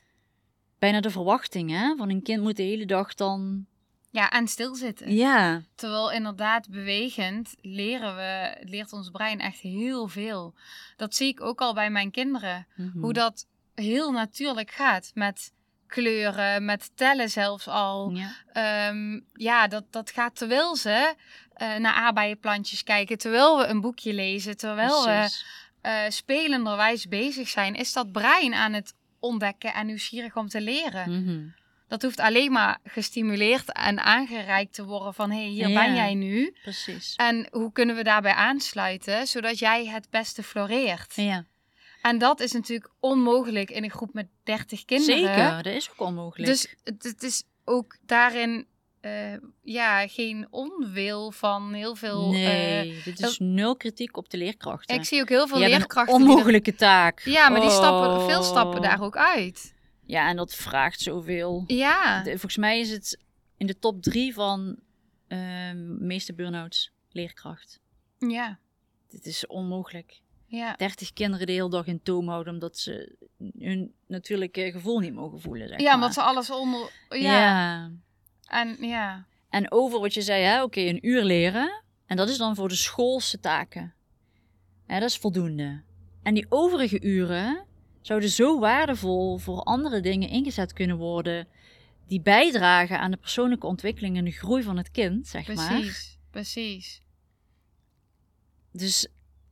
bijna de verwachting, hè? Van een kind moet de hele dag dan... Ja, en stilzitten. Ja, Terwijl inderdaad bewegend leren we, leert ons brein echt heel veel. Dat zie ik ook al bij mijn kinderen. Mhm. Hoe dat heel natuurlijk gaat met kleuren, met tellen zelfs al. Ja. Um, ja, dat, dat gaat terwijl ze uh, naar aardbeienplantjes kijken, terwijl we een boekje lezen, terwijl Precies. we uh, spelenderwijs bezig zijn, is dat brein aan het ontdekken en nieuwsgierig om te leren. Mhm. Dat hoeft alleen maar gestimuleerd en aangereikt te worden van, hé, hey, hier Ja. ben jij nu. Precies. En hoe kunnen we daarbij aansluiten, zodat jij het beste floreert. Ja, En dat is natuurlijk onmogelijk in een groep met dertig kinderen. zeker. Dat is ook onmogelijk. Dus het, het is ook daarin uh, ja, geen onwil van heel veel... nee, uh, dit is nul kritiek op de leerkrachten. ik zie ook heel veel Die hebben leerkrachten... een die er- onmogelijke taak. ja, maar die Oh. stappen, veel stappen daar ook uit. Ja, en dat vraagt zoveel. Ja, De- volgens mij is het in de top drie van uh, meeste burn-outs leerkracht. ja, Dit is onmogelijk. ja. dertig kinderen de hele dag in toom houden omdat ze hun natuurlijke gevoel niet mogen voelen. Zeg Ja, maar. omdat ze alles onder... Ja, Ja. en ja... En over wat je zei, hè, oké, een uur leren. En dat is dan voor de schoolse taken. Ja, dat is voldoende. En die overige uren zouden zo waardevol voor andere dingen ingezet kunnen worden, die bijdragen aan de persoonlijke ontwikkeling en de groei van het kind, zeg maar. Precies, precies. Dus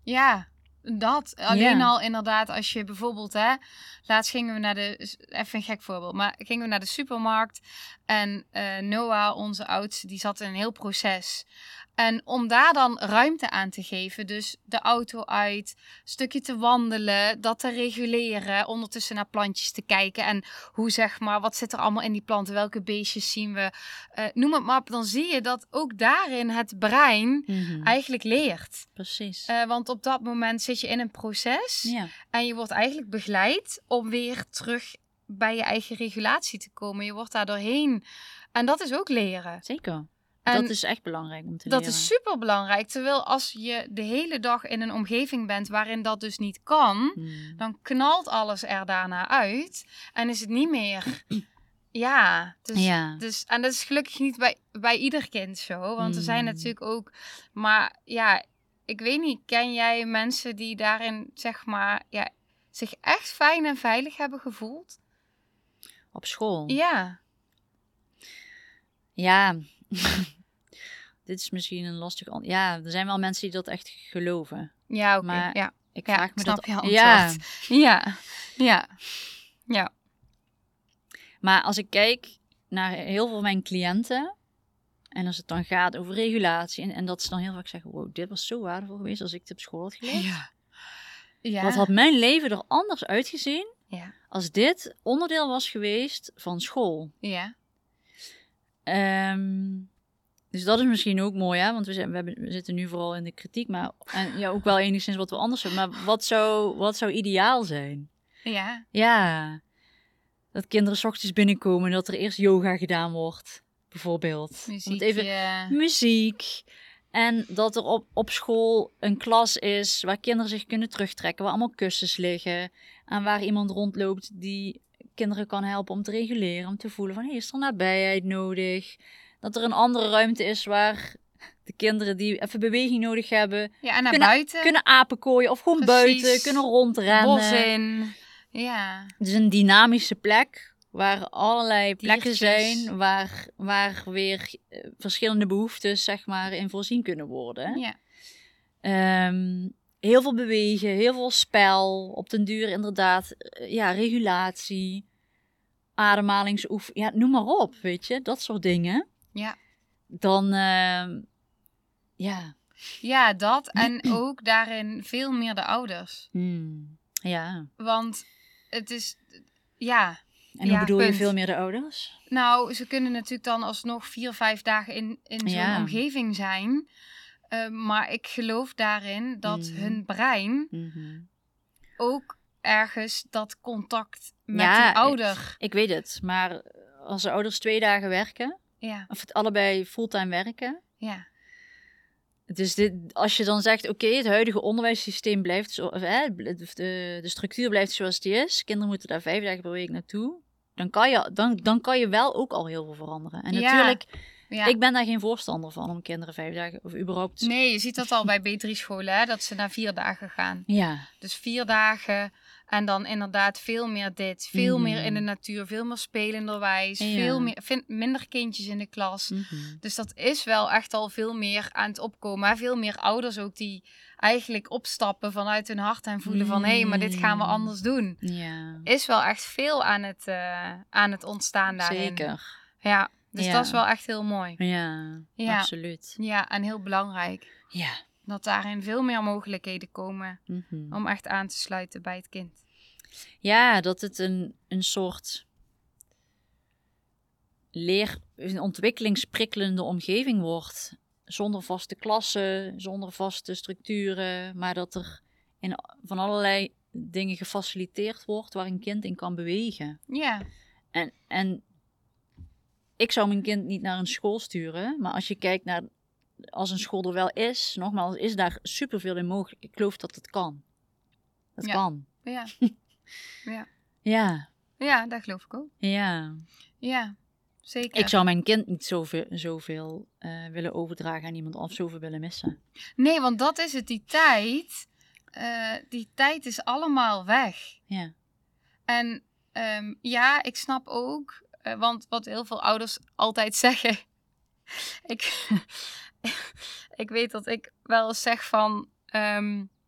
Ja, dat. Alleen Ja. al inderdaad als je bijvoorbeeld, hè, laatst gingen we naar de, even een gek voorbeeld, maar gingen we naar de supermarkt en uh, Noah, onze oudste, die zat in een heel proces. En om daar dan ruimte aan te geven, dus de auto uit, een stukje te wandelen, dat te reguleren, ondertussen naar plantjes te kijken en hoe zeg maar, wat zit er allemaal in die planten, welke beestjes zien we, uh, noem het maar op, dan zie je dat ook daarin het brein Mm-hmm. eigenlijk leert. Precies. Uh, want op dat moment zit je in een proces Ja. en je wordt eigenlijk begeleid om weer terug bij je eigen regulatie te komen. Je wordt daar doorheen en dat is ook leren. Zeker. En dat is echt belangrijk om te dat leren. is super belangrijk. Terwijl als je de hele dag in een omgeving bent waarin dat dus niet kan, Hmm. dan knalt alles er daarna uit. En is het niet meer. Ja, dus, Ja. dus en dat is gelukkig niet bij, bij ieder kind zo. Want er Hmm. zijn natuurlijk ook. Maar ja, ik weet niet, ken jij mensen die daarin zeg maar ja, zich echt fijn en veilig hebben gevoeld? Op school? Ja. Ja. Dit is misschien een lastig antwoord. Ja, er zijn wel mensen die dat echt geloven. Ja, oké. Maar Ja. Ik Ja, vraag ik me snap dat. je antwoord. Ja. Ja. Ja. Ja. Maar als ik kijk naar heel veel van mijn cliënten. En als het dan gaat over regulatie. En, en dat ze dan heel vaak zeggen. Wow, dit was zo waardevol geweest als ik het op school had geleerd. Ja. Ja. Wat had mijn leven er anders uitgezien. Ja. Als dit onderdeel was geweest van school. Ja. Um, dus dat is misschien ook mooi, hè? Want we, zijn, we, hebben, we zitten nu vooral in de kritiek. Maar en ja, ook wel enigszins wat we anders doen. Maar wat zou, wat zou ideaal zijn? Ja. Ja. Dat kinderen 's ochtends binnenkomen en dat er eerst yoga gedaan wordt. Bijvoorbeeld. Muziek. Even, Ja. muziek. En dat er op, op school een klas is waar kinderen zich kunnen terugtrekken. Waar allemaal kussens liggen. En waar iemand rondloopt die kinderen kan helpen om te reguleren. Om te voelen van, hey, is er nabijheid nodig? Dat er een andere ruimte is waar de kinderen die even beweging nodig hebben. Ja, en naar kunnen, buiten. Kunnen apenkooien of gewoon Precies. buiten. Kunnen rondrennen. Bos in. Ja. Het is een dynamische plek. Waar allerlei plekken Diertjes. zijn. Waar, waar weer uh, verschillende behoeftes zeg maar in voorzien kunnen worden. Ja. Um, heel veel bewegen. Heel veel spel. Op den duur inderdaad. Uh, ja, regulatie. Ademhalingsoefening. Ja, noem maar op. Weet je. Dat soort dingen. Ja. Dan. Uh, ja. Ja, dat. En ook daarin veel meer de ouders. Hmm. Ja. Want het is. Ja. En hoe ja, bedoel punt. je veel meer de ouders? Nou, ze kunnen natuurlijk dan alsnog vier, vijf dagen in, in zo'n Ja. omgeving zijn. Uh, maar ik geloof daarin dat Mm. hun brein Mm-hmm. ook ergens dat contact met Ja, die ouder. Ik weet het, maar als de ouders twee dagen werken, Ja, of het allebei fulltime werken. ja, Dus dit, als je dan zegt, oké, okay, het huidige onderwijssysteem blijft zo, of, hè, de, de structuur blijft zoals die is. Kinderen moeten daar vijf dagen per week naartoe. Dan kan je, dan, dan kan je wel ook al heel veel veranderen. En Ja. natuurlijk, ja. ik ben daar geen voorstander van om kinderen vijf dagen, of überhaupt... Nee, je ziet dat al bij B drie scholen, hè, dat ze naar vier dagen gaan. Ja. Dus vier dagen en dan inderdaad veel meer dit. Veel Mhm. meer in de natuur, veel meer spelenderwijs. Ja. Veel meer, vind, minder kindjes in de klas. Mm-hmm. Dus dat is wel echt al veel meer aan het opkomen. Hè? Veel meer ouders ook die eigenlijk opstappen vanuit hun hart en voelen van... hé, hey, maar dit gaan we anders doen. Ja. Is wel echt veel aan het, uh, aan het ontstaan daarin. Zeker. Ja, dus Ja. dat is wel echt heel mooi. Ja, Ja. absoluut. Ja, en heel belangrijk. Ja. Dat daarin veel meer mogelijkheden komen Mm-hmm. om echt aan te sluiten bij het kind. Ja, dat het een, een soort leer, een ontwikkelingsprikkelende omgeving wordt. Zonder vaste klassen, zonder vaste structuren. Maar dat er in, van allerlei dingen gefaciliteerd wordt waar een kind in kan bewegen. Ja, En, en ik zou mijn kind niet naar een school sturen. Maar als je kijkt naar, als een school er wel is, nogmaals, is daar superveel in mogelijk. Ik geloof dat het kan. Dat Ja. kan. ja, ja. Ja, Ja, dat geloof ik ook. ja. Ja, zeker. Ik zou mijn kind niet zoveel, zoveel uh, willen overdragen aan iemand of zoveel willen missen. Nee, want dat is het, die tijd. Uh, die tijd is allemaal weg. Ja. En um, ja, ik snap ook, uh, want wat heel veel ouders altijd zeggen. ik, ik weet dat ik wel eens zeg van, um,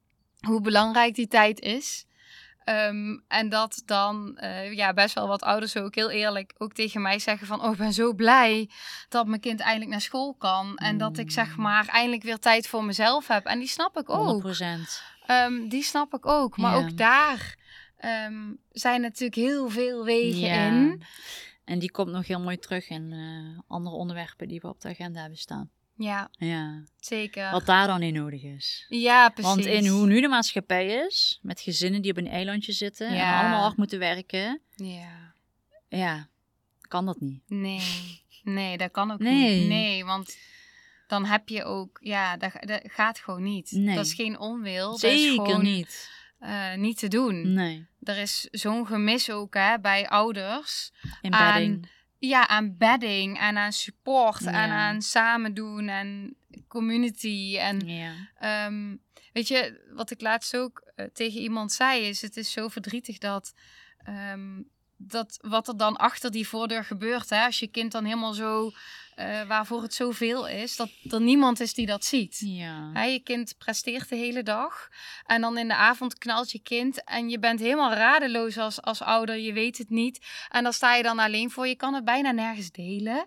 hoe belangrijk die tijd is. Um, en dat dan uh, ja, best wel wat ouders ook heel eerlijk ook tegen mij zeggen van... oh, ik ben zo blij dat mijn kind eindelijk naar school kan. En mm. dat ik zeg maar eindelijk weer tijd voor mezelf heb. En die snap ik ook. honderd procent. Um, die snap ik ook. Maar ja. ook daar um, zijn natuurlijk heel veel wegen ja. in. En die komt nog heel mooi terug in uh, andere onderwerpen die we op de agenda hebben staan. Ja, ja, zeker. Wat daar dan in nodig is. Ja, precies. Want in hoe nu de maatschappij is, met gezinnen die op een eilandje zitten ja. en allemaal hard moeten werken. Ja. Ja, kan dat niet. Nee, nee, dat kan ook nee. niet. Nee, want dan heb je ook, ja, dat, dat gaat gewoon niet. Nee. Dat is geen onwil. Zeker dat is gewoon, niet. Uh, niet te doen. Nee. Er is zo'n gemis ook hè, bij ouders. In bedding. Aan, ja, aan bedding en aan support ja. en aan samen doen en community. En ja. um, weet je, wat ik laatst ook uh, tegen iemand zei is, het is zo verdrietig dat, um, dat wat er dan achter die voordeur gebeurt, hè, als je kind dan helemaal zo, uh, waarvoor het zoveel is, dat er niemand is die dat ziet. Ja. Hè, je kind presteert de hele dag en dan in de avond knalt je kind en je bent helemaal radeloos als, als ouder, je weet het niet. En dan sta je dan alleen voor, je kan het bijna nergens delen.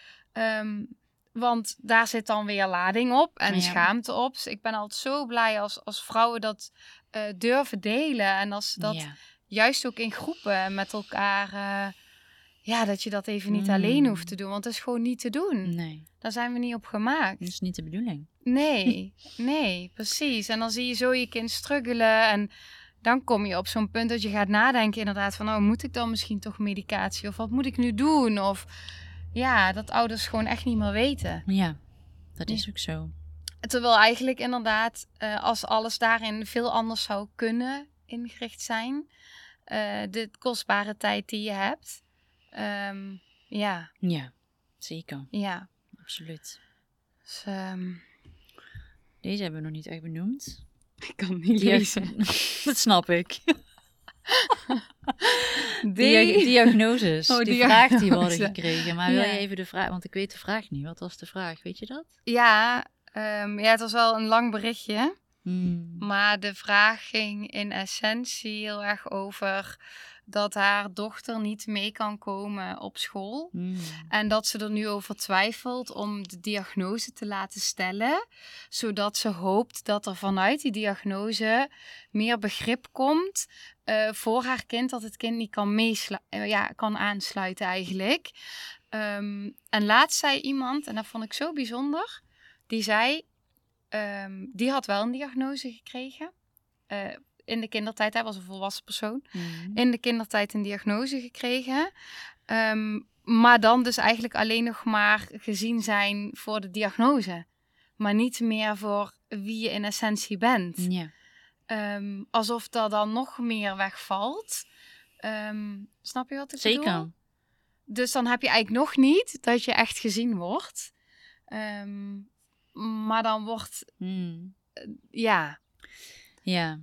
Um, Want daar zit dan weer lading op en ja. schaamte op. Dus ik ben altijd zo blij als, als vrouwen dat uh, durven delen. En als ze dat ja. juist ook in groepen met elkaar... Uh, ja, dat je dat even niet mm. alleen hoeft te doen. Want dat is gewoon niet te doen. Nee. Daar zijn we niet op gemaakt. Dat is niet de bedoeling. Nee, nee, precies. En dan zie je zo je kind struggelen. En dan kom je op zo'n punt dat je gaat nadenken inderdaad van... oh, moet ik dan misschien toch medicatie? Of wat moet ik nu doen? Of... Ja, dat ouders gewoon echt niet meer weten. Ja, dat is ook zo. Terwijl eigenlijk inderdaad, uh, als alles daarin veel anders zou kunnen ingericht zijn. Uh, de kostbare tijd die je hebt. Um, ja. Ja, zeker. Ja. Absoluut. Dus, um... Deze hebben we nog niet echt benoemd. Ik kan niet Dia- lezen. Dat snap ik. Dia- diagnoses. Oh, die diagnose. vraag die we hadden gekregen. Maar wil ja. je even de vraag... Want ik weet de vraag niet. Wat was de vraag? Weet je dat? Ja, um, ja het was wel een lang berichtje. Hmm. Maar de vraag ging in essentie heel erg over... dat haar dochter niet mee kan komen op school. Hmm. En dat ze er nu over twijfelt om de diagnose te laten stellen. Zodat ze hoopt dat er vanuit die diagnose meer begrip komt... Uh, voor haar kind, dat het kind niet kan, meeslu- uh, ja, kan aansluiten eigenlijk. Um, en laatst zei iemand, en dat vond ik zo bijzonder... die zei, um, die had wel een diagnose gekregen... Uh, in de kindertijd, hij was een volwassen persoon, Mm. in de kindertijd een diagnose gekregen. Um, maar dan dus eigenlijk alleen nog maar gezien zijn voor de diagnose. Maar niet meer voor wie je in essentie bent. Ja. Um, alsof er dan nog meer wegvalt. Um, snap je wat ik Zeker. bedoel? Dus dan heb je eigenlijk nog niet dat je echt gezien wordt. Um, maar dan wordt... Mm. Uh, ja. Ja.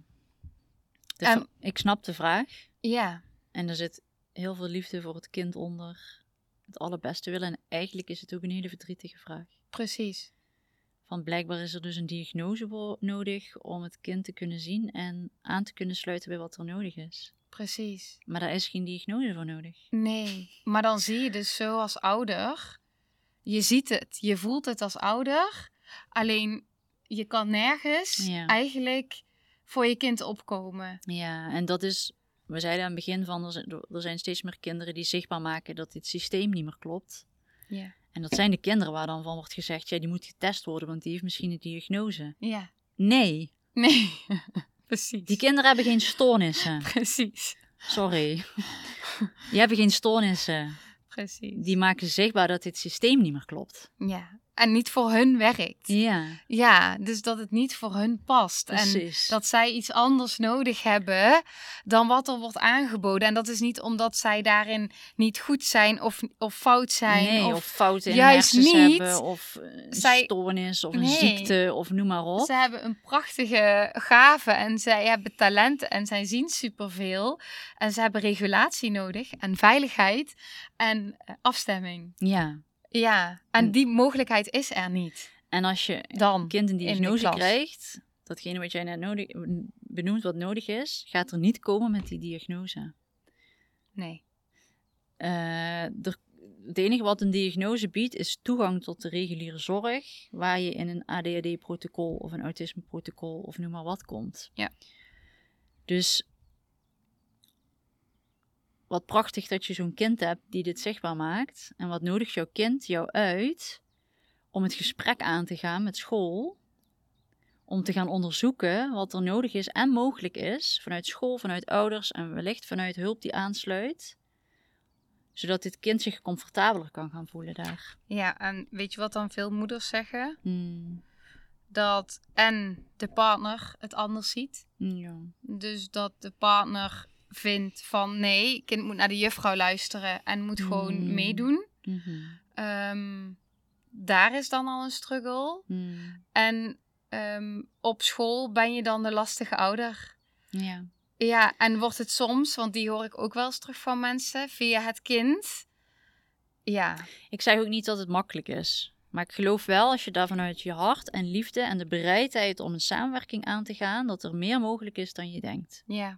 De Um, v- ik snap de vraag. Ja. En er zit heel veel liefde voor het kind onder. Het allerbeste willen. En eigenlijk is het ook een hele verdrietige vraag. Precies. Van blijkbaar is er dus een diagnose voor nodig om het kind te kunnen zien en aan te kunnen sluiten bij wat er nodig is. Precies. Maar daar is geen diagnose voor nodig. Nee, maar dan zie je dus zo als ouder, je ziet het, je voelt het als ouder, alleen je kan nergens Ja. eigenlijk voor je kind opkomen. Ja, en dat is, we zeiden aan het begin van, er zijn, er zijn steeds meer kinderen die zichtbaar maken dat dit systeem niet meer klopt. Ja. En dat zijn de kinderen waar dan van wordt gezegd, ja, die moet getest worden, want die heeft misschien een diagnose. Ja. Nee. Nee, precies. Die kinderen hebben geen stoornissen. Precies. Sorry. Die hebben geen stoornissen. Precies. Die maken zichtbaar dat dit systeem niet meer klopt. Ja, en niet voor hun werkt. Ja. Ja, dus dat het niet voor hun past. Precies. En dat zij iets anders nodig hebben dan wat er wordt aangeboden. En dat is niet omdat zij daarin niet goed zijn of, of fout zijn. Nee, of, of fouten in juist hersens niet. hebben. Of een Zij- stoornis of een Nee. ziekte of noem maar op. Ze hebben een prachtige gave en zij hebben talenten en zij zien superveel. En ze hebben regulatie nodig en veiligheid en uh, afstemming. Ja. Ja, en die mogelijkheid is er niet. En als je Dan een kind een in de diagnose klas. krijgt, datgene wat jij net nodig, benoemt wat nodig is, gaat er niet komen met die diagnose. Nee. Uh, er, het enige wat een diagnose biedt is toegang tot de reguliere zorg, waar je in een A D H D-protocol of een autisme-protocol of noem maar wat komt. Ja. Dus wat prachtig dat je zo'n kind hebt die dit zichtbaar maakt. En wat nodigt jouw kind jou uit om het gesprek aan te gaan met school, om te gaan onderzoeken wat er nodig is en mogelijk is vanuit school, vanuit ouders en wellicht vanuit hulp die aansluit, zodat dit kind zich comfortabeler kan gaan voelen daar. Ja, en weet je wat dan veel moeders zeggen? Hmm. Dat en de partner het anders ziet. Ja. Dus dat de partner vindt van nee, kind moet naar de juffrouw luisteren en moet gewoon Hmm. meedoen. Mm-hmm. Um, daar is dan al een struggle. Hmm. En um, op school ben je dan de lastige ouder. Ja. Ja, en wordt het soms, want die hoor ik ook wel eens terug van mensen, via het kind. Ja. Ik zeg ook niet dat het makkelijk is. Maar ik geloof wel, als je daar vanuit je hart en liefde en de bereidheid om een samenwerking aan te gaan, dat er meer mogelijk is dan je denkt. Ja.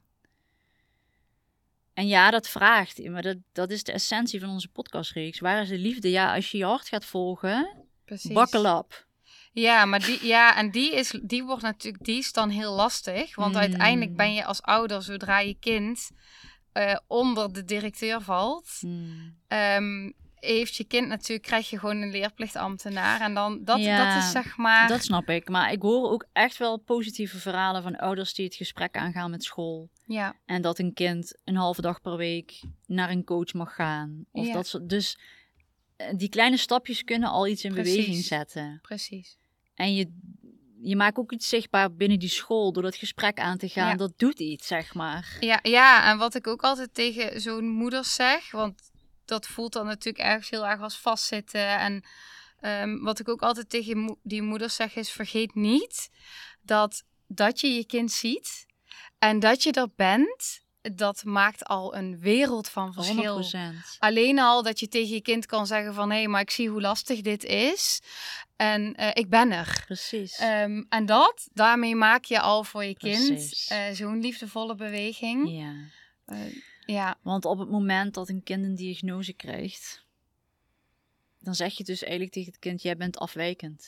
En ja, dat vraagt. Maar dat, dat is de essentie van onze podcastreeks. Waar is de liefde? Ja, als je je hart gaat volgen, Precies. buckle up. Ja, maar die, ja, en die is, die wordt natuurlijk, die is dan heel lastig. Want Mm. uiteindelijk ben je als ouder, zodra je kind uh, onder de directeur valt, Hmm. um, heeft je kind natuurlijk, krijg je gewoon een leerplichtambtenaar. En dan, dat, Ja, dat is zeg maar... Dat snap ik. Maar ik hoor ook echt wel positieve verhalen van ouders die het gesprek aangaan met school. Ja. En dat een kind een halve dag per week naar een coach mag gaan. Of Ja. dat soort, dus die kleine stapjes kunnen al iets in Precies. beweging zetten. Precies. En je, je maakt ook iets zichtbaar binnen die school door dat gesprek aan te gaan. Ja. Dat doet iets, zeg maar. Ja, ja, en wat ik ook altijd tegen zo'n moeders zeg, want dat voelt dan natuurlijk ergens heel erg als vastzitten. En um, wat ik ook altijd tegen mo- die moeders zeg is, vergeet niet dat, dat je je kind ziet en dat je er bent, dat maakt al een wereld van verschil. honderd procent. Alleen al dat je tegen je kind kan zeggen van, hé, hey, maar ik zie hoe lastig dit is en uh, ik ben er. Precies. Um, en dat, daarmee maak je al voor je kind Precies. uh, zo'n liefdevolle beweging. Ja. Uh, ja. Want op het moment dat een kind een diagnose krijgt, dan zeg je dus eigenlijk tegen het kind, jij bent afwijkend.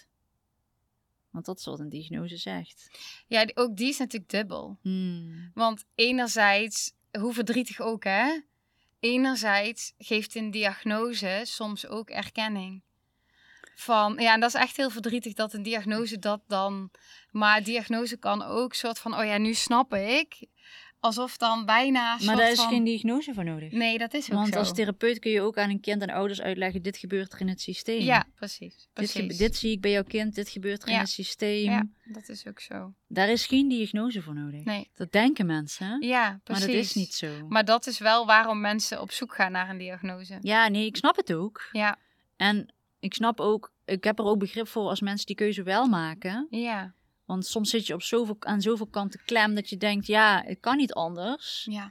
Want dat is wat een diagnose zegt. Ja, ook die is natuurlijk dubbel. Hmm. Want enerzijds, hoe verdrietig ook hè, enerzijds geeft een diagnose soms ook erkenning. Van, ja, en dat is echt heel verdrietig dat een diagnose dat dan, maar diagnose kan ook soort van, oh ja, nu snap ik. Alsof dan bijna Maar soort daar is van... geen diagnose voor nodig. Nee, dat is ook Want zo. als therapeut kun je ook aan een kind en ouders uitleggen, dit gebeurt er in het systeem. Ja, precies. Dit, precies. gebe- dit zie ik bij jouw kind, dit gebeurt er Ja. in het systeem. Ja, dat is ook zo. Daar is geen diagnose voor nodig. Nee. Dat denken mensen, Ja, precies. maar dat is niet zo. Maar dat is wel waarom mensen op zoek gaan naar een diagnose. Ja, nee, ik snap het ook. Ja, En ik snap ook, ik heb er ook begrip voor als mensen die keuze wel maken. ja, Want soms zit je op zoveel, aan zoveel kanten klem dat je denkt, ja, het kan niet anders. ja.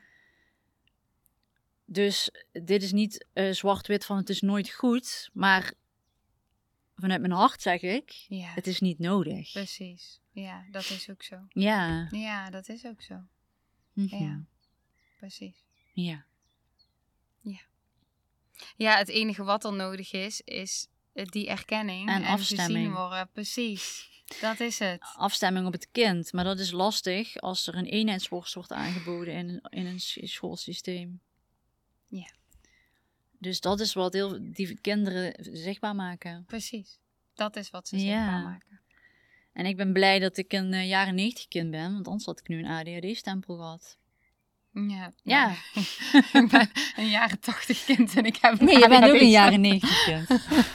Dus dit is niet uh, zwart-wit van het is nooit goed. Maar vanuit mijn hart zeg ik, Ja, het is niet nodig. precies. Ja, dat is ook zo. Ja. Ja, dat is ook zo. Mhm. Ja, precies. Ja. Ja, het enige wat er nodig is, is die erkenning. En En afstemming. gezien worden. Precies. Dat is het. Afstemming op het kind. Maar dat is lastig als er een eenheidsworst wordt aangeboden in een, in een s- schoolsysteem. Ja. Dus dat is wat heel, die kinderen zichtbaar maken. Precies. Dat is wat ze Ja. zichtbaar maken. En ik ben blij dat ik een uh, jaren negentig kind ben. Want anders had ik nu een A D H D-stempel gehad. Ja. Ja. Maar ik ben een jaren tachtig kind en ik heb... Nee, je bent ook een jaren negentig kind.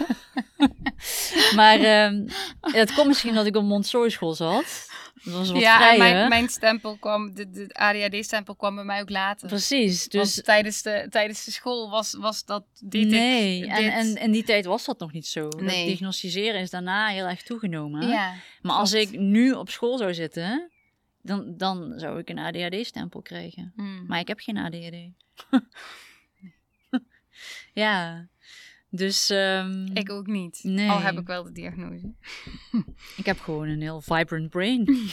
Maar um, het komt misschien dat ik op Montessori school zat. Dat was wat ja, vrijer. en mijn, mijn stempel kwam, de, de A D H D-stempel kwam bij mij ook later. Precies. Dus Want tijdens de, tijdens de school was, was dat... Deed nee, ik, en, dit. en in die tijd was dat nog niet zo. Dat Nee. diagnosticeren is daarna heel erg toegenomen. Ja, maar als klopt. ik nu op school zou zitten, dan, dan zou ik een A D H D-stempel krijgen. Hmm. Maar ik heb geen A D H D. Ja. Dus... Um, Ik ook niet. Nee. Al heb ik wel de diagnose. Ik heb gewoon een heel vibrant brain.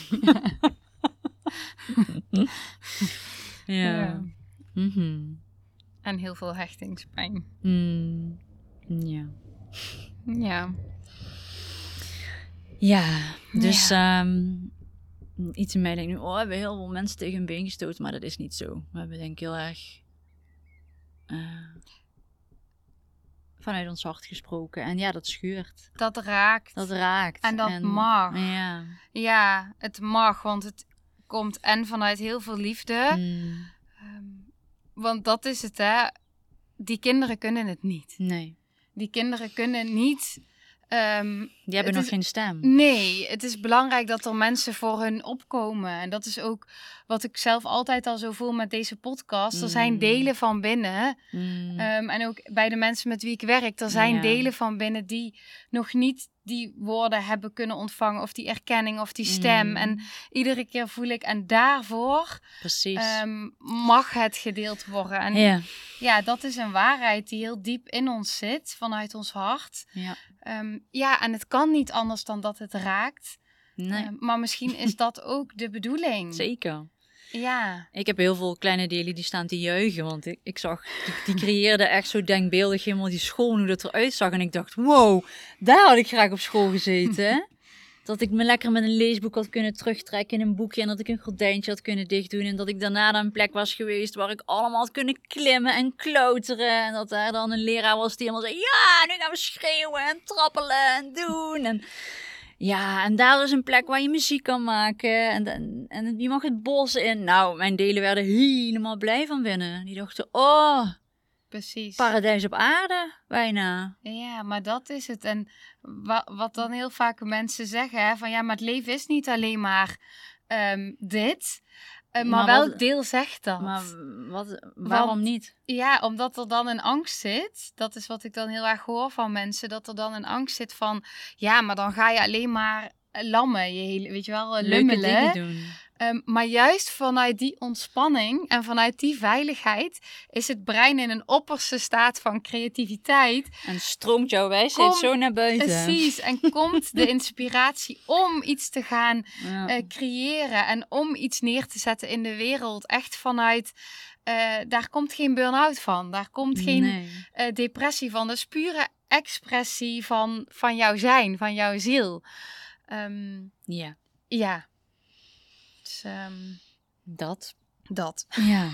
ja. Ja. Mm-hmm. En heel veel hechtingspijn. Mm. Ja. Ja. Ja, dus Ja. Um, iets in mij denkt nu, oh, we hebben heel veel mensen tegen hun been gestoten, maar dat is niet zo. We hebben denk ik heel erg uh, vanuit ons hart gesproken. En ja, dat scheurt. Dat raakt. Dat raakt. En dat en, mag. Ja. Ja, het mag, want het komt en vanuit heel veel liefde. Mm. Um, want dat is het, hè. Die kinderen kunnen het niet. Nee. Die kinderen kunnen niet... Um, Die hebben nog is, geen stem. Nee, het is belangrijk dat er mensen voor hun opkomen. En dat is ook wat ik zelf altijd al zo voel met deze podcast. Mm. Er zijn delen van binnen. Mm. Um, en ook bij de mensen met wie ik werk. Er zijn ja. delen van binnen die nog niet die woorden hebben kunnen ontvangen. Of die erkenning of die stem. Mm. En iedere keer voel ik, en daarvoor Precies. Um, mag het gedeeld worden. En ja. ja, dat is een waarheid die heel diep in ons zit. Vanuit ons hart. Ja. Um, ja, en het kan niet anders dan dat het raakt. Nee. Uh, maar misschien is dat ook de bedoeling. Zeker. Ja. Ik heb heel veel kleine delen die staan te juichen. Want ik, ik zag, die, die creëerde echt zo denkbeeldig helemaal die school, hoe dat eruit zag. En ik dacht, wow, daar had ik graag op school gezeten. Dat ik me lekker met een leesboek had kunnen terugtrekken in een boekje. En dat ik een gordijntje had kunnen dichtdoen. En dat ik daarna naar een plek was geweest waar ik allemaal had kunnen klimmen en klauteren. En dat daar dan een leraar was die helemaal zei, ja, nu gaan we schreeuwen en trappelen en doen. En ja, en daar is een plek waar je muziek kan maken. En, en, en je mag het bos in. Nou, mijn delen werden helemaal blij van binnen. Die dachten, oh... Precies. Paradijs op aarde, bijna. Ja, maar dat is het. En wa- wat dan heel vaak mensen zeggen, hè, van ja, maar het leven is niet alleen maar um, dit. Uh, maar, maar welk wat, deel zegt dat? Maar wat, waarom Want, niet? Ja, omdat er dan een angst zit. Dat is wat ik dan heel erg hoor van mensen. Dat er dan een angst zit van, ja, maar dan ga je alleen maar lammen. Je hele, weet je wel, lummelen. Leuke dingen doen. Um, maar juist vanuit die ontspanning en vanuit die veiligheid is het brein in een opperste staat van creativiteit. En stroomt jouw wijsheid Kom, zo naar buiten. Precies, en komt de inspiratie om iets te gaan ja. uh, creëren en om iets neer te zetten in de wereld. Echt vanuit, uh, daar komt geen burn-out van, daar komt geen nee. uh, depressie van. Dat is pure expressie van, van jouw zijn, van jouw ziel. Um, ja. Ja. Dus, um, dat. Dat. Ja.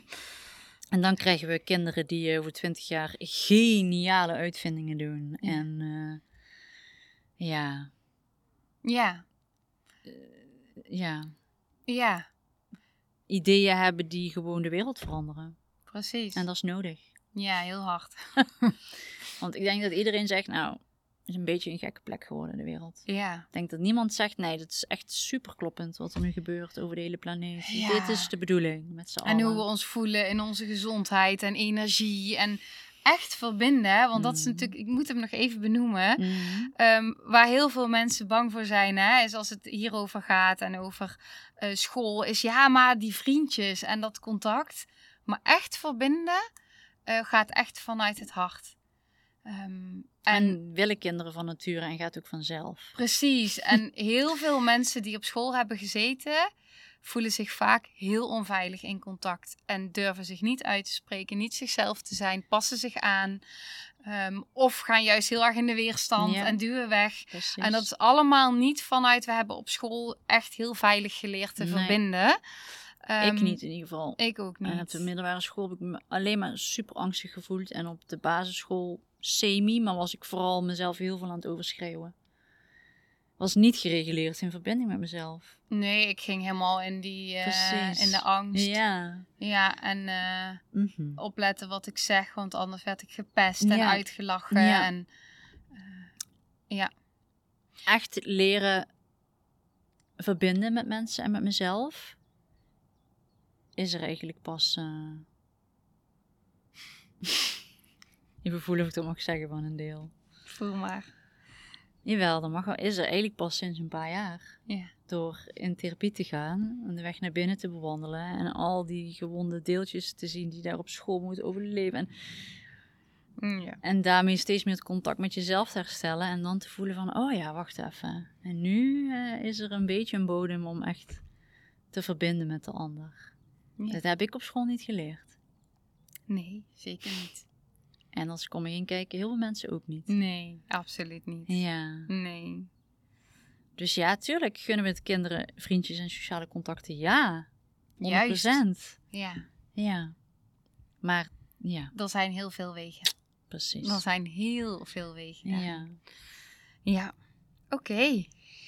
En dan krijgen we kinderen die over twintig jaar geniale uitvindingen doen. Ja. En uh, ja. Ja. Uh, ja. Ja. Ideeën hebben die gewoon de wereld veranderen. Precies. En dat is nodig. Ja, heel hard. Want ik denk dat iedereen zegt, nou... is een beetje een gekke plek geworden, de wereld. Ja. Ik denk dat niemand zegt, nee, dat is echt super kloppend wat er nu gebeurt over de hele planeet. Ja. Dit is de bedoeling met z'n allen. En hoe we ons voelen in onze gezondheid en energie en echt verbinden. Hè? Want mm. dat is natuurlijk, ik moet hem nog even benoemen. Mm. Um, waar heel veel mensen bang voor zijn, hè, is als het hierover gaat en over uh, school, is ja, maar die vriendjes en dat contact. Maar echt verbinden uh, gaat echt vanuit het hart. Um, en, en willen kinderen van nature en gaat ook vanzelf. Precies. En heel veel mensen die op school hebben gezeten, voelen zich vaak heel onveilig in contact. En durven zich niet uit te spreken, niet zichzelf te zijn, passen zich aan. Um, of gaan juist heel erg in de weerstand ja. en duwen weg. Precies. En dat is allemaal niet vanuit, we hebben op school echt heel veilig geleerd te nee. verbinden. Um, ik niet in ieder geval. Ik ook niet. En op de middelbare school heb ik me alleen maar super angstig gevoeld. En op de basisschool semi, maar was ik vooral mezelf heel veel aan het overschreeuwen. Was niet gereguleerd in verbinding met mezelf. Nee, ik ging helemaal in die uh, in de angst. Ja. Ja, en uh, mm-hmm. opletten wat ik zeg, want anders werd ik gepest en ja. uitgelachen. Ja. En, uh, ja. Echt leren verbinden met mensen en met mezelf is er eigenlijk pas... Uh... Even voelen of ik dat mag zeggen van een deel. Voel maar. Jawel, dat mag wel. Is er eigenlijk pas sinds een paar jaar. Ja. Door in therapie te gaan en de weg naar binnen te bewandelen en al die gewonde deeltjes te zien die daar op school moeten overleven. En Ja. En daarmee steeds meer het contact met jezelf te herstellen. En dan te voelen van, oh ja, wacht even. En nu uh, is er een beetje een bodem om echt te verbinden met de ander. Ja. Dat heb ik op school niet geleerd. Nee, zeker niet. En als ik om me heen kijk, heel veel mensen ook niet. Nee, absoluut niet. Ja. Nee. Dus ja, tuurlijk gunnen we het kinderen vriendjes en sociale contacten. Ja, honderd procent. Juist. Ja. Ja. Maar, ja, Er zijn heel veel wegen. precies. Er zijn heel veel wegen. daar. Ja. Ja. Oké. Okay.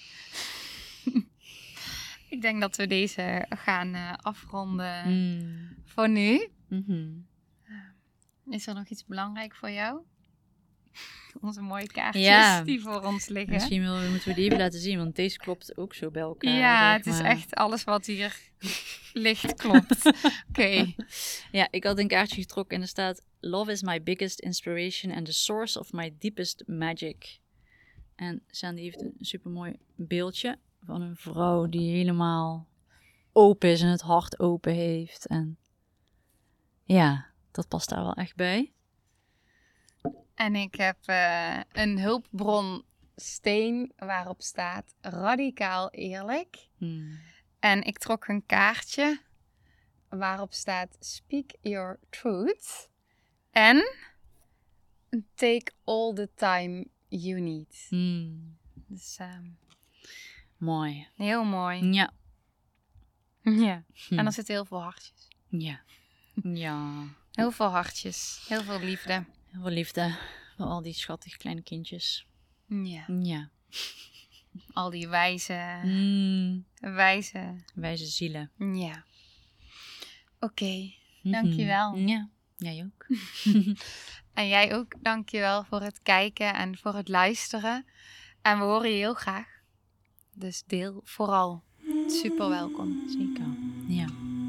Ik denk dat we deze gaan uh, afronden Mm. voor nu. Mm-hmm. Is er nog iets belangrijk voor jou? Onze mooie kaartjes Ja. die voor ons liggen. Misschien wel, moeten we die even laten zien, want deze klopt ook zo bij elkaar. Ja, zeg het is maar. echt alles wat hier ligt klopt. Oké. Okay. Ja, ik had een kaartje getrokken en er staat: Love is my biggest inspiration and the source of my deepest magic. En Sandy heeft een supermooi beeldje van een vrouw die helemaal open is en het hart open heeft. En ja, dat past daar wel echt bij. En ik heb uh, een hulpbronsteen waarop staat radicaal eerlijk. Hmm. En ik trok een kaartje waarop staat speak your truth. En take all the time you need. Hmm. Dus uh, Mooi. heel mooi. Ja. Ja. Hm. En er zitten heel veel hartjes. Ja. Ja. Heel veel hartjes. Heel veel liefde. Heel veel liefde voor al die schattige kleine kindjes. Ja. Ja. Al die wijze, Mm. wijze. Wijze zielen. Ja. Oké. Okay. Mm-hmm. Dankjewel. Ja, jij ook. En jij ook. Dankjewel voor het kijken en voor het luisteren. En we horen je heel graag. Dus deel vooral. Super welkom. Zeker. Ja.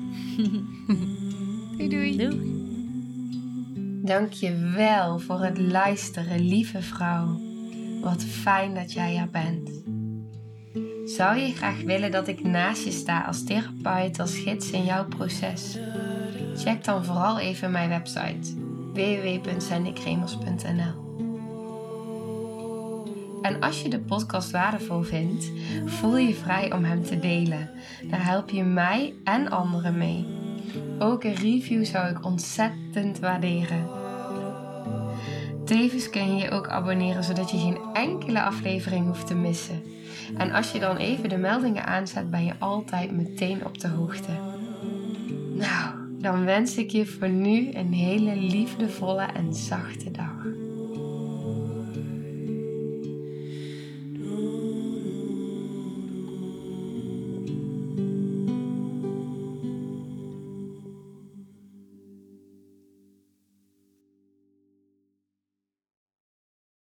Doei doei. Doei. Dank je wel voor het luisteren, lieve vrouw. Wat fijn dat jij er bent. Zou je graag willen dat ik naast je sta als therapeut, als gids in jouw proces? Check dan vooral even mijn website w w w punt sandy kremers punt n l. En als je de podcast waardevol vindt, voel je vrij om hem te delen. Daar help je mij en anderen mee. Ook een review zou ik ontzettend waarderen. Tevens kun je je ook abonneren, zodat je geen enkele aflevering hoeft te missen. En als je dan even de meldingen aanzet, ben je altijd meteen op de hoogte. Nou, dan wens ik je voor nu een hele liefdevolle en zachte dag.